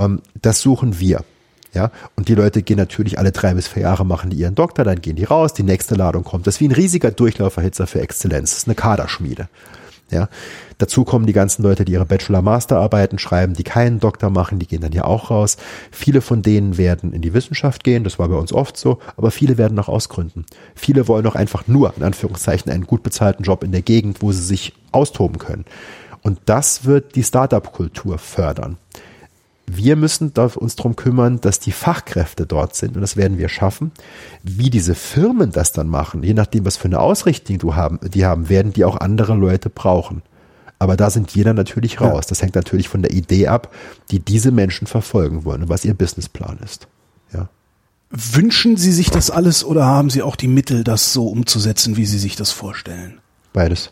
Das suchen wir. Ja, und die Leute gehen natürlich alle drei bis vier Jahre, machen die ihren Doktor, dann gehen die raus, die nächste Ladung kommt. Das ist wie ein riesiger Durchlauferhitzer für Exzellenz. Das ist eine Kaderschmiede. Ja, dazu kommen die ganzen Leute, die ihre Bachelor-Master-Arbeiten schreiben, die keinen Doktor machen, die gehen dann ja auch raus. Viele von denen werden in die Wissenschaft gehen, das war bei uns oft so, aber viele werden auch ausgründen. Viele wollen auch einfach nur, in Anführungszeichen, einen gut bezahlten Job in der Gegend, wo sie sich austoben können. Und das wird die Startup-Kultur fördern. Wir müssen uns darum kümmern, dass die Fachkräfte dort sind und das werden wir schaffen. Wie diese Firmen das dann machen, je nachdem, was für eine Ausrichtung du haben, die haben, werden die auch andere Leute brauchen. Aber da sind wir dann natürlich raus. Ja. Das hängt natürlich von der Idee ab, die diese Menschen verfolgen wollen und was ihr Businessplan ist. Ja. Wünschen Sie sich das alles oder haben Sie auch die Mittel, das so umzusetzen, wie Sie sich das vorstellen? Beides.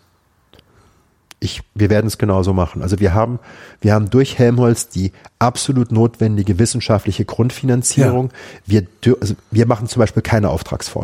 Ich, wir werden es genauso machen. Also wir haben, wir haben durch Helmholtz die absolut notwendige wissenschaftliche Grundfinanzierung. Ja. Wir, also wir machen zum Beispiel keine Auftragsforschung.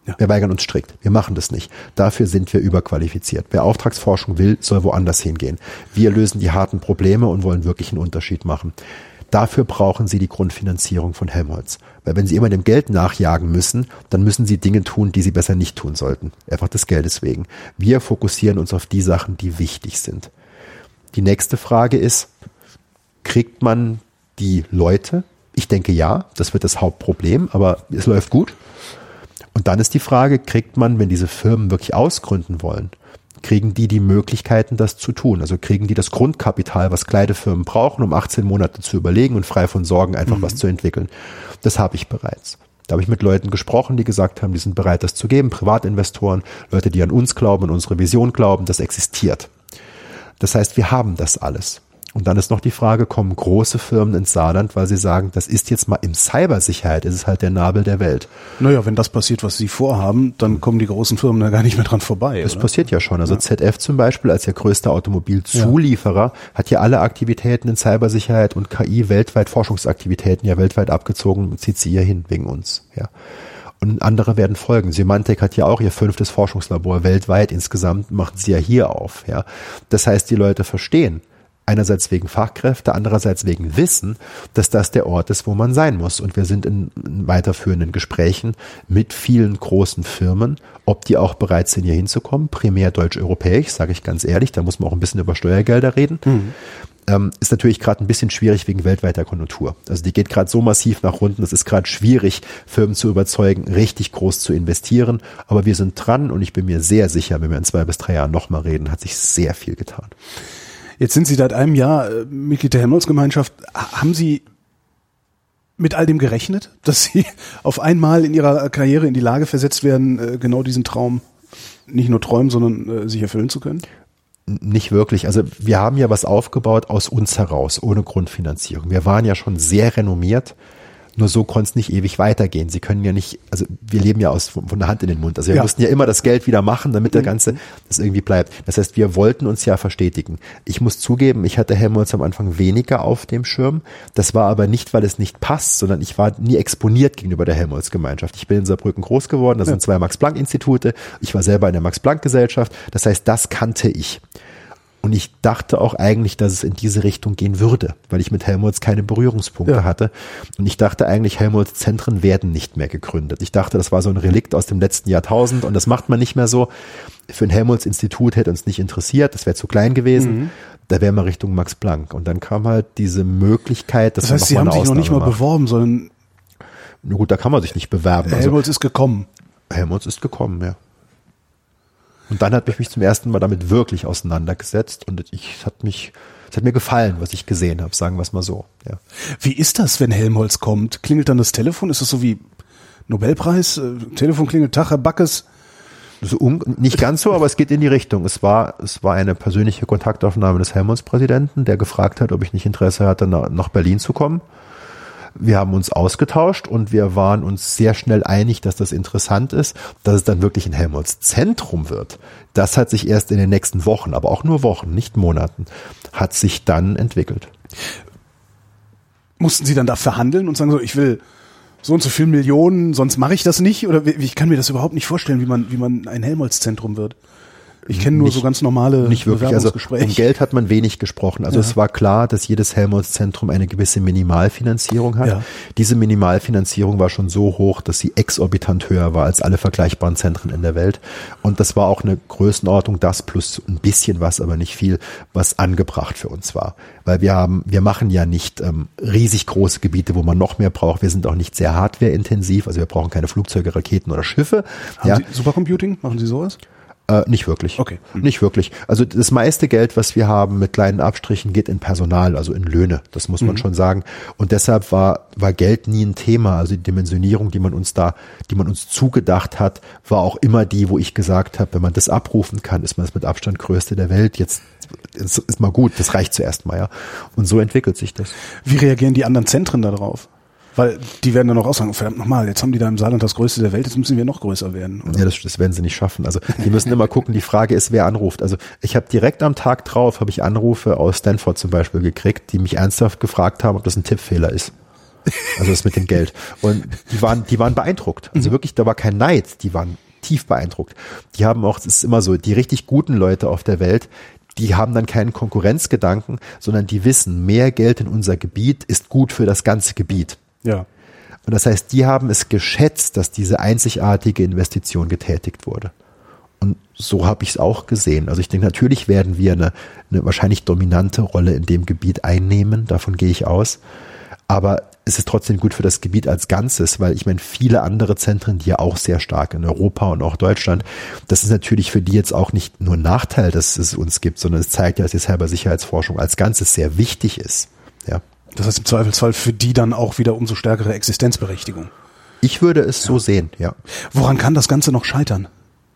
Ja. Wir weigern uns strikt. Wir machen das nicht. Dafür sind wir überqualifiziert. Wer Auftragsforschung will, soll woanders hingehen. Wir lösen die harten Probleme und wollen wirklich einen Unterschied machen. Dafür brauchen Sie die Grundfinanzierung von Helmholtz. Weil wenn Sie immer dem Geld nachjagen müssen, dann müssen Sie Dinge tun, die Sie besser nicht tun sollten. Einfach des Geldes wegen. Wir fokussieren uns auf die Sachen, die wichtig sind. Die nächste Frage ist, kriegt man die Leute? Ich denke ja, das wird das Hauptproblem, aber es läuft gut. Und dann ist die Frage, kriegt man, wenn diese Firmen wirklich ausgründen wollen, kriegen die die Möglichkeiten, das zu tun? Also kriegen die das Grundkapital, was kleine Firmen brauchen, um achtzehn Monate zu überlegen und frei von Sorgen einfach mhm. was zu entwickeln? Das habe ich bereits. Da habe ich mit Leuten gesprochen, die gesagt haben, die sind bereit, das zu geben, Privatinvestoren, Leute, die an uns glauben, an unsere Vision glauben, das existiert. Das heißt, wir haben das alles. Und dann ist noch die Frage, kommen große Firmen ins Saarland, weil sie sagen, das ist jetzt mal im Cybersicherheit, ist es halt der Nabel der Welt. Naja, wenn das passiert, was Sie vorhaben, dann kommen die großen Firmen da gar nicht mehr dran vorbei. Das oder? passiert ja schon. Also ja. Z F zum Beispiel als der größte Automobilzulieferer ja. hat ja alle Aktivitäten in Cybersicherheit und K I weltweit, Forschungsaktivitäten ja weltweit abgezogen und zieht sie hier hin wegen uns. Ja. Und andere werden folgen. Symantec hat ja auch ihr fünftes Forschungslabor weltweit. Insgesamt machen sie ja hier auf. Ja. Das heißt, die Leute verstehen, einerseits wegen Fachkräfte, andererseits wegen Wissen, dass das der Ort ist, wo man sein muss. Und wir sind in weiterführenden Gesprächen mit vielen großen Firmen, ob die auch bereit sind, hier hinzukommen. Primär deutsch-europäisch, sage ich ganz ehrlich. Da muss man auch ein bisschen über Steuergelder reden. Mhm. Ähm, ist natürlich gerade ein bisschen schwierig wegen weltweiter Konjunktur. Also die geht gerade so massiv nach unten. Es ist gerade schwierig, Firmen zu überzeugen, richtig groß zu investieren. Aber wir sind dran und ich bin mir sehr sicher, wenn wir in zwei bis drei Jahren nochmal reden, hat sich sehr viel getan. Jetzt sind Sie seit einem Jahr Mitglied der Helmholtz-Gemeinschaft. Haben Sie mit all dem gerechnet, dass Sie auf einmal in Ihrer Karriere in die Lage versetzt werden, genau diesen Traum nicht nur träumen, sondern sich erfüllen zu können? Nicht wirklich. Also wir haben ja was aufgebaut aus uns heraus, ohne Grundfinanzierung. Wir waren ja schon sehr renommiert. Nur so konnte es nicht ewig weitergehen. Sie können ja nicht, also wir leben ja aus von der Hand in den Mund. Also wir ja. mussten ja immer das Geld wieder machen, damit der ganze, das irgendwie bleibt. Das heißt, wir wollten uns ja verstetigen. Ich muss zugeben, ich hatte Helmholtz am Anfang weniger auf dem Schirm. Das war aber nicht, weil es nicht passt, sondern ich war nie exponiert gegenüber der Helmholtz-Gemeinschaft. Ich bin in Saarbrücken groß geworden, das ja. sind zwei Max-Planck-Institute. Ich war selber in der Max-Planck-Gesellschaft. Das heißt, das kannte ich. Und ich dachte auch eigentlich, dass es in diese Richtung gehen würde, weil ich mit Helmholtz keine Berührungspunkte ja. hatte. Und ich dachte eigentlich, Helmholtz-Zentren werden nicht mehr gegründet. Ich dachte, das war so ein Relikt aus dem letzten Jahrtausend und das macht man nicht mehr so. Für ein Helmholtz-Institut hätte uns nicht interessiert, das wäre zu klein gewesen. Mhm. Da wären wir Richtung Max Planck. Und dann kam halt diese Möglichkeit, dass das heißt, noch Sie mal haben eine sich noch nicht mal macht. beworben, sondern Na gut, da kann man sich nicht bewerben. Helmholtz also, ist gekommen. Helmholtz ist gekommen, ja. Und dann hat ich mich zum ersten Mal damit wirklich auseinandergesetzt und ich, es hat mich, es hat mir gefallen, was ich gesehen habe, sagen wir es mal so. Ja. Wie ist das, wenn Helmholtz kommt? Klingelt dann das Telefon? Ist das so wie Nobelpreis? Äh, Telefon klingelt, Tag, Herr Backes? So um, nicht ganz so, aber es geht in die Richtung. Es war, es war eine persönliche Kontaktaufnahme des Helmholtz-Präsidenten, der gefragt hat, ob ich nicht Interesse hatte, nach, nach Berlin zu kommen. Wir haben uns ausgetauscht und wir waren uns sehr schnell einig, dass das interessant ist, dass es dann wirklich ein Helmholtz-Zentrum wird. Das hat sich erst in den nächsten Wochen, aber auch nur Wochen, nicht Monaten, hat sich dann entwickelt. Mussten Sie dann da verhandeln und sagen so, ich will so und so viel Millionen, sonst mache ich das nicht? Oder ich kann mir das überhaupt nicht vorstellen, wie man, wie man ein Helmholtz-Zentrum wird. Ich kenne nur nicht, so ganz normale nicht wirklich. Also um Geld hat man wenig gesprochen. Also ja. es war klar, dass jedes Helmholtz-Zentrum eine gewisse Minimalfinanzierung hat. Ja. Diese Minimalfinanzierung war schon so hoch, dass sie exorbitant höher war als alle vergleichbaren Zentren in der Welt. Und das war auch eine Größenordnung, das plus ein bisschen was, aber nicht viel, was angebracht für uns war. Weil wir haben, wir machen ja nicht ähm, riesig große Gebiete, wo man noch mehr braucht. Wir sind auch nicht sehr hardwareintensiv. Also wir brauchen keine Flugzeuge, Raketen oder Schiffe. Haben ja. Sie Supercomputing? Machen Sie sowas? Äh, nicht wirklich. Okay. Hm. Nicht wirklich. Also das meiste Geld, was wir haben mit kleinen Abstrichen, geht in Personal, also in Löhne. Das muss man mhm. schon sagen. Und deshalb war, war Geld nie ein Thema. Also die Dimensionierung, die man uns da, die man uns zugedacht hat, war auch immer die, wo ich gesagt habe, wenn man das abrufen kann, ist man das mit Abstand größte der Welt. Jetzt ist, ist mal gut. Das reicht zuerst mal, ja. Und so entwickelt sich das. Wie reagieren die anderen Zentren darauf? Weil die werden dann auch sagen, verdammt nochmal, jetzt haben die da im Saarland das Größte der Welt, jetzt müssen wir noch größer werden. Oder? Ja, das, das werden sie nicht schaffen. Also die müssen immer gucken, die Frage ist, wer anruft. Also ich habe direkt am Tag drauf, habe ich Anrufe aus Stanford zum Beispiel gekriegt, die mich ernsthaft gefragt haben, ob das ein Tippfehler ist. Also das mit dem Geld. Und die waren, die waren beeindruckt. Also wirklich, da war kein Neid, die waren tief beeindruckt. Die haben auch, es ist immer so, die richtig guten Leute auf der Welt, die haben dann keinen Konkurrenzgedanken, sondern die wissen, mehr Geld in unser Gebiet ist gut für das ganze Gebiet. Ja. Und das heißt, die haben es geschätzt, dass diese einzigartige Investition getätigt wurde. Und so habe ich es auch gesehen. Also ich denke, natürlich werden wir eine, eine wahrscheinlich dominante Rolle in dem Gebiet einnehmen, davon gehe ich aus. Aber es ist trotzdem gut für das Gebiet als Ganzes, weil ich meine, viele andere Zentren, die ja auch sehr stark in Europa und auch Deutschland, das ist natürlich für die jetzt auch nicht nur ein Nachteil, dass es uns gibt, sondern es zeigt ja, dass die Cybersicherheitsforschung als Ganzes sehr wichtig ist. Ja. Das heißt im Zweifelsfall für die dann auch wieder umso stärkere Existenzberechtigung. Ich würde es ja. so sehen, ja. Woran kann das Ganze noch scheitern?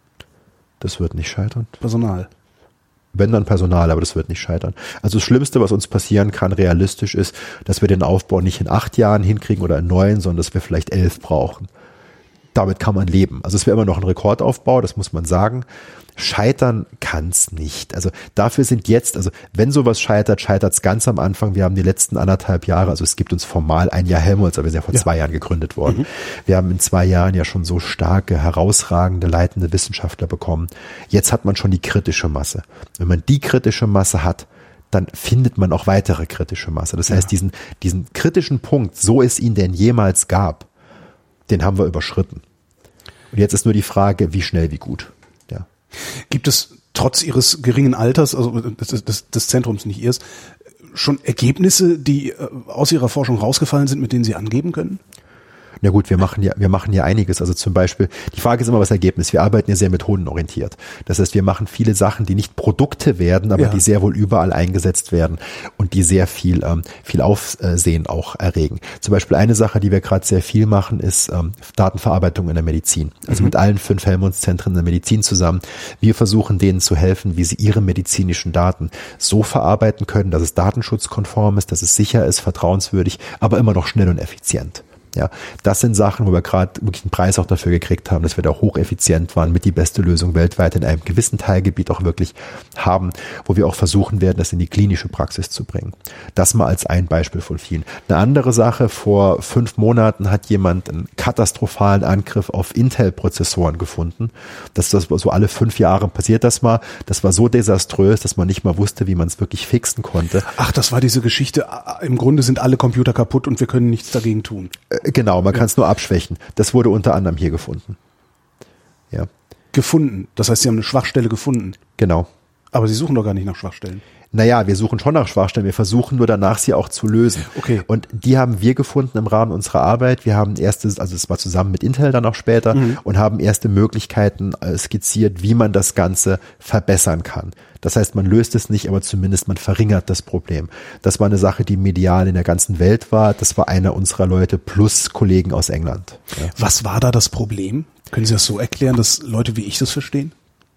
Das wird nicht scheitern. Personal. Wenn dann Personal, aber das wird nicht scheitern. Also das Schlimmste, was uns passieren kann, realistisch ist, dass wir den Aufbau nicht in acht Jahren hinkriegen oder in neun, sondern dass wir vielleicht elf brauchen. Damit kann man leben. Also es wäre immer noch ein Rekordaufbau, das muss man sagen. Scheitern kann es nicht. Also dafür sind jetzt, also wenn sowas scheitert, scheitert es ganz am Anfang. Wir haben die letzten anderthalb Jahre, also es gibt uns formal ein Jahr Helmholtz, aber wir sind ja vor ja. zwei Jahren gegründet worden. Mhm. Wir haben in zwei Jahren ja schon so starke, herausragende, leitende Wissenschaftler bekommen. Jetzt hat man schon die kritische Masse. Wenn man die kritische Masse hat, dann findet man auch weitere kritische Masse. Das heißt, ja. diesen, diesen kritischen Punkt, so es ihn denn jemals gab, den haben wir überschritten. Und jetzt ist nur die Frage, wie schnell, wie gut. Ja. Gibt es trotz Ihres geringen Alters, also des, des, des Zentrums, nicht Ihres, schon Ergebnisse, die aus Ihrer Forschung rausgefallen sind, mit denen Sie angeben können? Na gut, wir machen ja, wir machen ja einiges. Also zum Beispiel, die Frage ist immer, was Ergebnis. Wir arbeiten ja sehr methodenorientiert. Das heißt, wir machen viele Sachen, die nicht Produkte werden, aber ja. die sehr wohl überall eingesetzt werden und die sehr viel, ähm, viel Aufsehen auch erregen. Zum Beispiel eine Sache, die wir gerade sehr viel machen, ist ähm, Datenverarbeitung in der Medizin. Also mhm. mit allen fünf Helmholtz-Zentren in der Medizin zusammen. Wir versuchen denen zu helfen, wie sie ihre medizinischen Daten so verarbeiten können, dass es datenschutzkonform ist, dass es sicher ist, vertrauenswürdig, aber immer noch schnell und effizient. Ja, das sind Sachen, wo wir gerade wirklich einen Preis auch dafür gekriegt haben, dass wir da hocheffizient waren, mit die beste Lösung weltweit in einem gewissen Teilgebiet auch wirklich haben, wo wir auch versuchen werden, das in die klinische Praxis zu bringen. Das mal als ein Beispiel von vielen. Eine andere Sache, vor fünf Monaten hat jemand einen katastrophalen Angriff auf Intel-Prozessoren gefunden. Das, das so alle fünf Jahre passiert das mal. Das war so desaströs, dass man nicht mal wusste, wie man es wirklich fixen konnte. Ach, das war diese Geschichte, im Grunde sind alle Computer kaputt und wir können nichts dagegen tun. Genau, man ja. kann es nur abschwächen. Das wurde unter anderem hier gefunden. Ja. Gefunden? Das heißt, Sie haben eine Schwachstelle gefunden? Genau. Aber Sie suchen doch gar nicht nach Schwachstellen. Naja, wir suchen schon nach Schwachstellen, wir versuchen nur danach, sie auch zu lösen. Okay. Und die haben wir gefunden im Rahmen unserer Arbeit. Wir haben erste, also es war zusammen mit Intel dann auch später, mhm. und haben erste Möglichkeiten skizziert, wie man das Ganze verbessern kann. Das heißt, man löst es nicht, aber zumindest man verringert das Problem. Das war eine Sache, die medial in der ganzen Welt war. Das war einer unserer Leute plus Kollegen aus England. Ja. Was war da das Problem? Können Sie das so erklären, dass Leute wie ich das verstehen?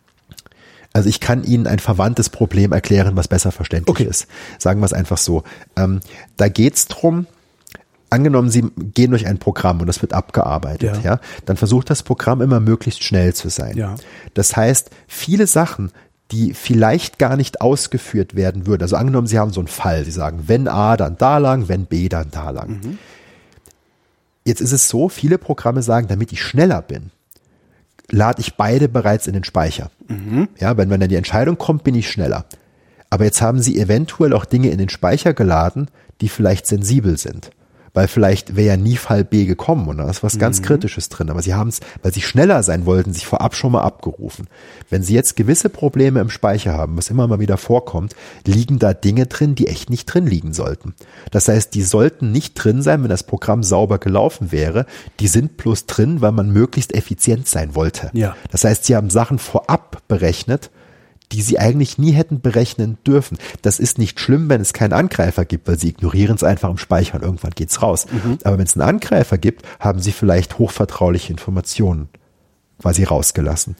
Also ich kann Ihnen ein verwandtes Problem erklären, was besser verständlich okay. ist. Sagen wir es einfach so. Ähm, da geht's drum, angenommen, Sie gehen durch ein Programm und das wird abgearbeitet, ja. ja, dann versucht das Programm immer möglichst schnell zu sein. Ja. Das heißt, viele Sachen, die vielleicht gar nicht ausgeführt werden würden, also angenommen, Sie haben so einen Fall, Sie sagen, wenn A, dann da lang, wenn B, dann da lang. Mhm. Jetzt ist es so, viele Programme sagen, damit ich schneller bin, lade ich beide bereits in den Speicher. Mhm. Ja, wenn, wenn dann die Entscheidung kommt, bin ich schneller. Aber jetzt haben Sie eventuell auch Dinge in den Speicher geladen, die vielleicht sensibel sind. Weil vielleicht wäre ja nie Fall B gekommen und da ist was mhm. ganz Kritisches drin. Aber Sie haben es, weil Sie schneller sein wollten, sich vorab schon mal abgerufen. Wenn Sie jetzt gewisse Probleme im Speicher haben, was immer mal wieder vorkommt, liegen da Dinge drin, die echt nicht drin liegen sollten. Das heißt, die sollten nicht drin sein, wenn das Programm sauber gelaufen wäre. Die sind bloß drin, weil man möglichst effizient sein wollte. Ja. Das heißt, Sie haben Sachen vorab berechnet, die sie eigentlich nie hätten berechnen dürfen. Das ist nicht schlimm, wenn es keinen Angreifer gibt, weil sie ignorieren es einfach im Speicher und irgendwann geht's raus. Mhm. Aber wenn es einen Angreifer gibt, haben sie vielleicht hochvertrauliche Informationen quasi rausgelassen.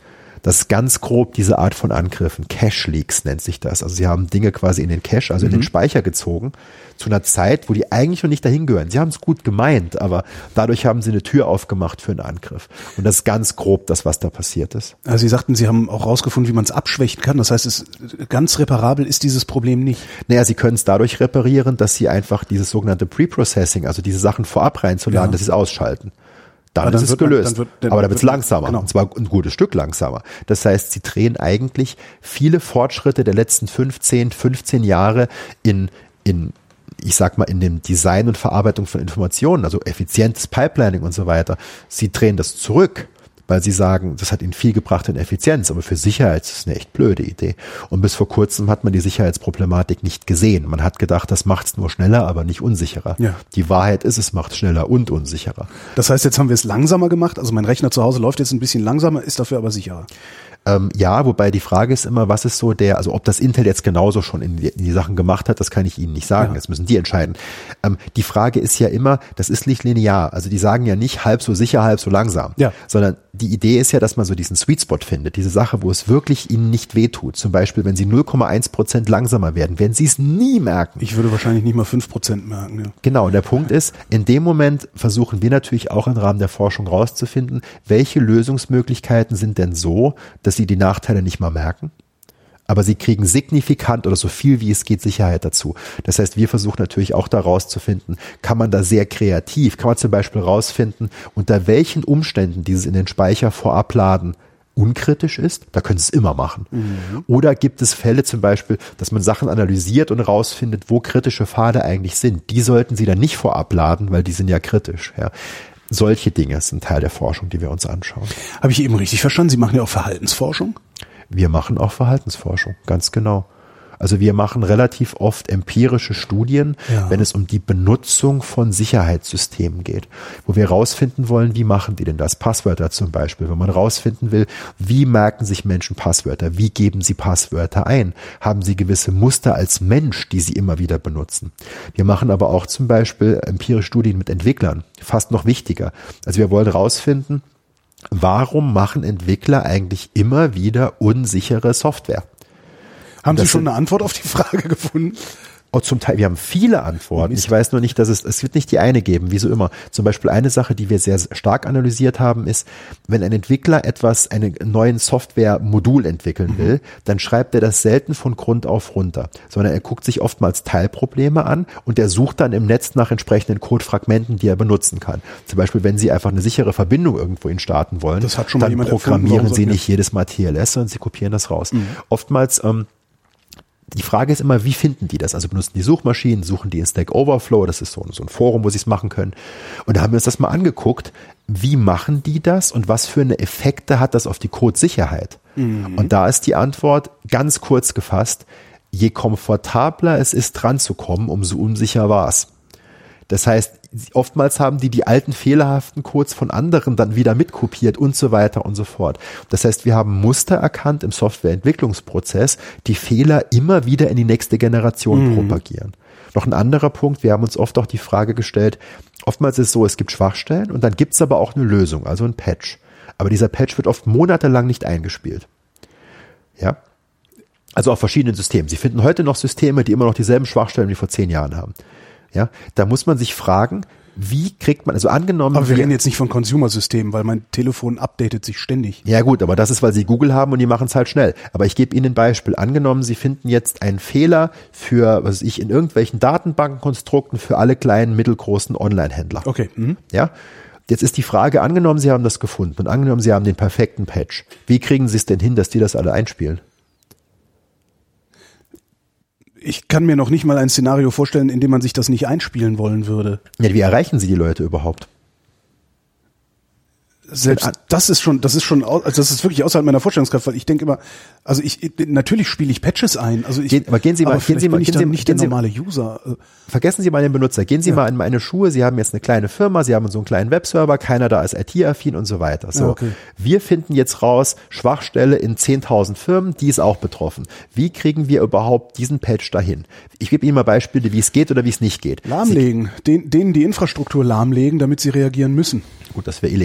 Das ist ganz grob diese Art von Angriffen. Cache Leaks nennt sich das. Also sie haben Dinge quasi in den Cache, also in Mhm. den Speicher gezogen, zu einer Zeit, wo die eigentlich noch nicht dahin gehören. Sie haben es gut gemeint, aber dadurch haben sie eine Tür aufgemacht für einen Angriff. Und das ist ganz grob das, was da passiert ist. Also Sie sagten, Sie haben auch rausgefunden, wie man es abschwächen kann. Das heißt, es ganz reparabel ist dieses Problem nicht. Naja, sie können es dadurch reparieren, dass sie einfach dieses sogenannte Pre-Processing, also diese Sachen vorab reinzuladen, Ja. dass sie es ausschalten. Dann, dann ist es wird man- gelöst. dann wird- dann aber dann wird es wird- langsamer. genau. Und zwar ein gutes Stück langsamer. Das heißt, sie drehen eigentlich viele Fortschritte der letzten fünfzehn, fünfzehn Jahre in, in, ich sag mal, in dem Design und Verarbeitung von Informationen, also effizientes Pipelining und so weiter. Sie drehen das zurück, weil sie sagen, das hat ihnen viel gebracht in Effizienz, aber für Sicherheit ist es eine echt blöde Idee. Und bis vor kurzem hat man die Sicherheitsproblematik nicht gesehen. Man hat gedacht, das macht es nur schneller, aber nicht unsicherer. Ja. Die Wahrheit ist, es macht schneller und unsicherer. Das heißt, jetzt haben wir es langsamer gemacht. Also mein Rechner zu Hause läuft jetzt ein bisschen langsamer, ist dafür aber sicherer. Ähm, ja, wobei die Frage ist immer, was ist so der, also ob das Intel jetzt genauso schon in die, in die Sachen gemacht hat, das kann ich Ihnen nicht sagen. Ja. Jetzt müssen die entscheiden. Ähm, die Frage ist ja immer, das ist nicht linear. Also die sagen ja nicht halb so sicher, halb so langsam. Ja. Sondern die Idee ist ja, dass man so diesen Sweet Spot findet, diese Sache, wo es wirklich Ihnen nicht wehtut. Zum Beispiel, wenn Sie null Komma eins Prozent langsamer werden, werden Sie es nie merken. Ich würde wahrscheinlich nicht mal fünf Prozent merken. Ja. Genau, und der Punkt ist, in dem Moment versuchen wir natürlich auch im Rahmen der Forschung rauszufinden, welche Lösungsmöglichkeiten sind denn so, dass Sie die Nachteile nicht mal merken, aber Sie kriegen signifikant oder so viel wie es geht Sicherheit dazu. Das heißt, wir versuchen natürlich auch da rauszufinden, kann man da sehr kreativ, kann man zum Beispiel rausfinden, unter welchen Umständen dieses in den Speicher vorabladen unkritisch ist, da können Sie es immer machen. Mhm. Oder gibt es Fälle zum Beispiel, dass man Sachen analysiert und rausfindet, wo kritische Pfade eigentlich sind. Die sollten Sie dann nicht vorabladen, weil die sind ja kritisch. Ja. Solche Dinge sind Teil der Forschung, die wir uns anschauen. Habe ich eben richtig verstanden? Sie machen ja auch Verhaltensforschung? Wir machen auch Verhaltensforschung, ganz genau. Also wir machen relativ oft empirische Studien, ja. wenn es um die Benutzung von Sicherheitssystemen geht, wo wir rausfinden wollen, wie machen die denn das? Passwörter zum Beispiel, wenn man rausfinden will, wie merken sich Menschen Passwörter, wie geben sie Passwörter ein? Haben sie gewisse Muster als Mensch, die sie immer wieder benutzen? Wir machen aber auch zum Beispiel empirische Studien mit Entwicklern, fast noch wichtiger. Also wir wollen rausfinden, warum machen Entwickler eigentlich immer wieder unsichere Software? Haben Sie Das schon sind- eine Antwort auf die Frage gefunden? Oh, zum Teil, wir haben viele Antworten. Ich weiß nur nicht, dass es, es wird nicht die eine geben, wie so immer. Zum Beispiel eine Sache, die wir sehr stark analysiert haben, ist, wenn ein Entwickler etwas, einen neuen Software-Modul entwickeln will, dann schreibt er das selten von Grund auf runter, sondern er guckt sich oftmals Teilprobleme an und er sucht dann im Netz nach entsprechenden Codefragmenten, die er benutzen kann. Zum Beispiel, wenn Sie einfach eine sichere Verbindung irgendwohin starten wollen, Das hat schon mal dann jemand erfunden, programmieren warum Sie sollten wir- nicht jedes Mal T L S, sondern Sie kopieren das raus. Oftmals, ähm, die Frage ist immer, wie finden die das? Also benutzen die Suchmaschinen, suchen die in Stack Overflow, das ist so, so ein Forum, wo sie es machen können. Und da haben wir uns das mal angeguckt, wie machen die das und was für eine Effekte hat das auf die Codesicherheit? Mhm. Und da ist die Antwort ganz kurz gefasst, je komfortabler es ist, dran zu kommen, umso unsicher war es. Das heißt, oftmals haben die die alten fehlerhaften Codes von anderen dann wieder mitkopiert und so weiter und so fort. Das heißt, wir haben Muster erkannt im Softwareentwicklungsprozess, die Fehler immer wieder in die nächste Generation mhm. propagieren. Noch ein anderer Punkt, wir haben uns oft auch die Frage gestellt, oftmals ist es so, es gibt Schwachstellen und dann gibt es aber auch eine Lösung, also ein Patch. Aber dieser Patch wird oft monatelang nicht eingespielt. Ja? Also auf verschiedenen Systemen. Sie finden heute noch Systeme, die immer noch dieselben Schwachstellen wie vor zehn Jahren haben. Ja, da muss man sich fragen, wie kriegt man, also angenommen. Aber wir reden jetzt nicht von Consumer-Systemen, weil mein Telefon updatet sich ständig. Ja gut, aber das ist, weil Sie Google haben und die machen es halt schnell. Aber ich gebe Ihnen ein Beispiel. Angenommen, Sie finden jetzt einen Fehler für, was weiß ich, in irgendwelchen Datenbankenkonstrukten für alle kleinen, mittelgroßen Online-Händler. Okay. Mhm. Ja. Jetzt ist die Frage, angenommen, Sie haben das gefunden und angenommen, Sie haben den perfekten Patch. Wie kriegen Sie es denn hin, dass die das alle einspielen? Ich kann mir noch nicht mal ein Szenario vorstellen, in dem man sich das nicht einspielen wollen würde. Ja, wie erreichen Sie die Leute überhaupt? Selbst das ist schon, das ist schon, also das ist wirklich außerhalb meiner Vorstellungskraft, weil ich denke immer, also ich, natürlich spiele ich Patches ein, also ich, Gehen, aber gehen Sie mal, aber gehen Sie mal, bin ich gehen dann Sie, nicht gehen der Sie, normale User. Vergessen Sie mal den Benutzer. Gehen Sie Ja. mal in meine Schuhe. Sie haben jetzt eine kleine Firma, Sie haben so einen kleinen Webserver, keiner da ist I T-affin und so weiter. So. Ja, okay. Wir finden jetzt raus, Schwachstelle in zehntausend Firmen, die ist auch betroffen. Wie kriegen wir überhaupt diesen Patch dahin? Ich gebe Ihnen mal Beispiele, wie es geht oder wie es nicht geht. Lahmlegen, den, denen die Infrastruktur lahmlegen, damit sie reagieren müssen. Gut, das wäre illegal. Oh.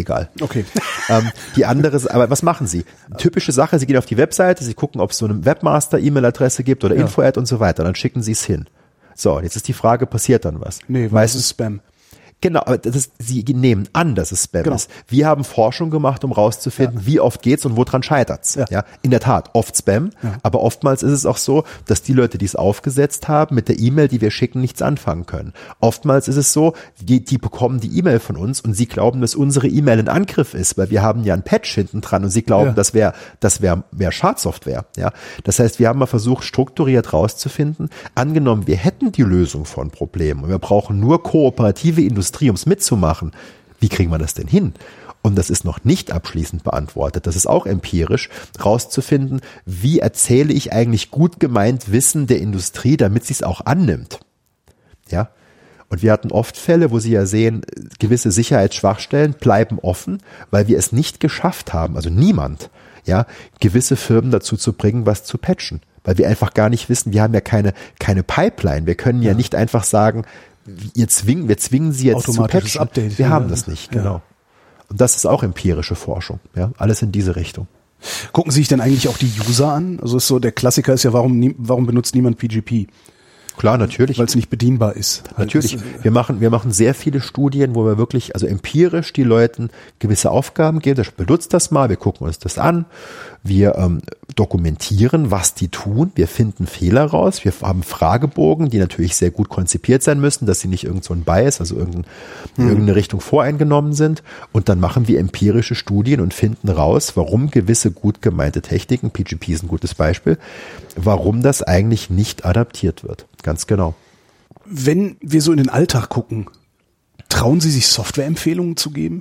Okay. Ähm, die andere, aber was machen sie? Typische Sache, sie gehen auf die Webseite, sie gucken, ob es so eine Webmaster-E-Mail-Adresse gibt oder ja. Info-Ad und so weiter. Dann schicken sie es hin. So, jetzt ist die Frage, passiert dann was? Nee, weil es ist Spam. Genau, aber das ist, sie nehmen an, dass es Spam genau. ist. Wir haben Forschung gemacht, um rauszufinden, ja. wie oft geht's und woran scheitert's. Ja. ja, in der Tat, oft Spam, ja. aber oftmals ist es auch so, dass die Leute, die es aufgesetzt haben, mit der E-Mail, die wir schicken, nichts anfangen können. Oftmals ist es so, die, die bekommen die E-Mail von uns und sie glauben, dass unsere E-Mail ein Angriff ist, weil wir haben ja ein Patch hinten dran und sie glauben, ja. das wäre, das wäre, wäre Schadsoftware. Ja, das heißt, wir haben mal versucht, strukturiert rauszufinden. Angenommen, wir hätten die Lösung von Problemen und wir brauchen nur kooperative Industrie, um es mitzumachen. Wie kriegen wir das denn hin? Und das ist noch nicht abschließend beantwortet. Das ist auch empirisch, rauszufinden, wie erzähle ich eigentlich gut gemeint Wissen der Industrie, damit sie es auch annimmt. Ja. Und wir hatten oft Fälle, wo Sie ja sehen, gewisse Sicherheitsschwachstellen bleiben offen, weil wir es nicht geschafft haben, also niemand, ja, gewisse Firmen dazu zu bringen, was zu patchen. Weil wir einfach gar nicht wissen, wir haben ja keine, keine Pipeline. Wir können ja, ja nicht einfach sagen, Ihr zwingen, wir zwingen sie jetzt zu patchen. Update. Wir ja. haben das nicht, genau. Ja. Und das ist auch empirische Forschung, ja, alles in diese Richtung. Gucken Sie sich denn eigentlich auch die User an? Also ist so, der Klassiker ist ja, warum, nie, warum benutzt niemand P G P? Klar, natürlich. Weil es nicht bedienbar ist. Natürlich. Wir machen, wir machen sehr viele Studien, wo wir wirklich, also empirisch die Leuten gewisse Aufgaben geben. Das benutzt das mal, wir gucken uns das an. Wir ähm, dokumentieren, was die tun. Wir finden Fehler raus. Wir haben Fragebogen, die natürlich sehr gut konzipiert sein müssen, dass sie nicht irgend so ein Bias, also irgendein, in hm. irgendeine Richtung voreingenommen sind. Und dann machen wir empirische Studien und finden raus, warum gewisse gut gemeinte Techniken, P G P ist ein gutes Beispiel, warum das eigentlich nicht adaptiert wird. Ganz genau. Wenn wir so in den Alltag gucken, trauen Sie sich Softwareempfehlungen zu geben?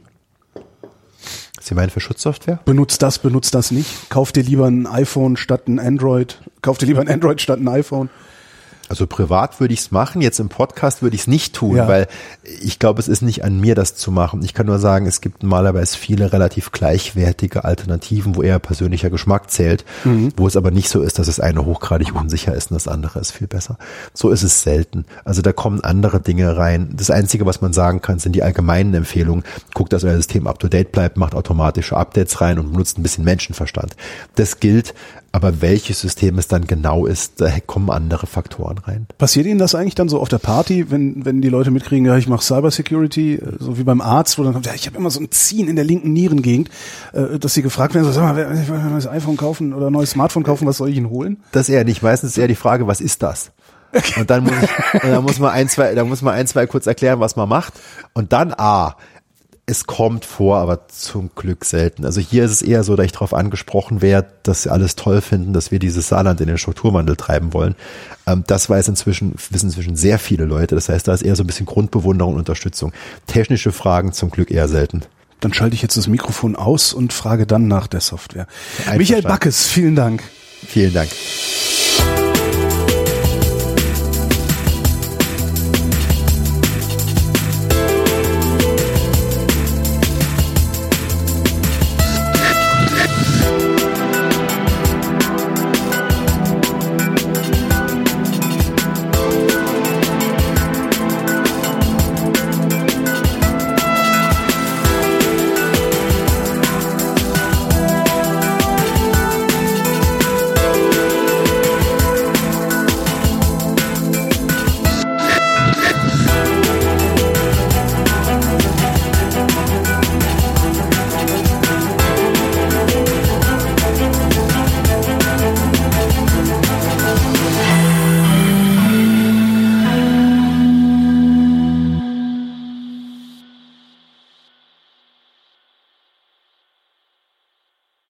Sie meinen für Schutzsoftware? Benutzt das, benutzt das nicht. Kauf dir lieber ein iPhone statt ein Android. Kauf dir lieber ein Android statt ein iPhone. Also privat würde ich es machen, jetzt im Podcast würde ich es nicht tun, ja. weil ich glaube, es ist nicht an mir, das zu machen. Ich kann nur sagen, es gibt normalerweise viele relativ gleichwertige Alternativen, wo eher persönlicher Geschmack zählt, mhm. wo es aber nicht so ist, dass das eine hochgradig unsicher ist und das andere ist viel besser. So ist es selten. Also da kommen andere Dinge rein. Das Einzige, was man sagen kann, sind die allgemeinen Empfehlungen. Guckt, dass euer System up-to-date bleibt, macht automatische Updates rein und benutzt ein bisschen Menschenverstand. Das gilt. Aber welches System es dann genau ist, da kommen andere Faktoren rein. Passiert Ihnen das eigentlich dann so auf der Party, wenn wenn die Leute mitkriegen, ja, ich mache Cybersecurity, so wie beim Arzt, wo dann kommt, ja, ich habe immer so ein Ziehen in der linken Nierengegend, dass sie gefragt werden, so, sag mal, ich will ein neues iPhone kaufen oder ein neues Smartphone kaufen, was soll ich Ihnen holen? Das eher nicht. Meistens ist eher die Frage, was ist das? Und dann muss ich, und dann muss man ein, zwei, dann muss man ein, zwei kurz erklären, was man macht. Und dann, ah, es kommt vor, aber zum Glück selten. Also hier ist es eher so, dass ich darauf angesprochen werde, dass sie alles toll finden, dass wir dieses Saarland in den Strukturwandel treiben wollen. Ähm, das weiß inzwischen, wissen inzwischen sehr viele Leute. Das heißt, da ist eher so ein bisschen Grundbewunderung und Unterstützung. Technische Fragen zum Glück eher selten. Dann schalte ich jetzt das Mikrofon aus und frage dann nach der Software. Michael Backes, vielen Dank. Vielen Dank.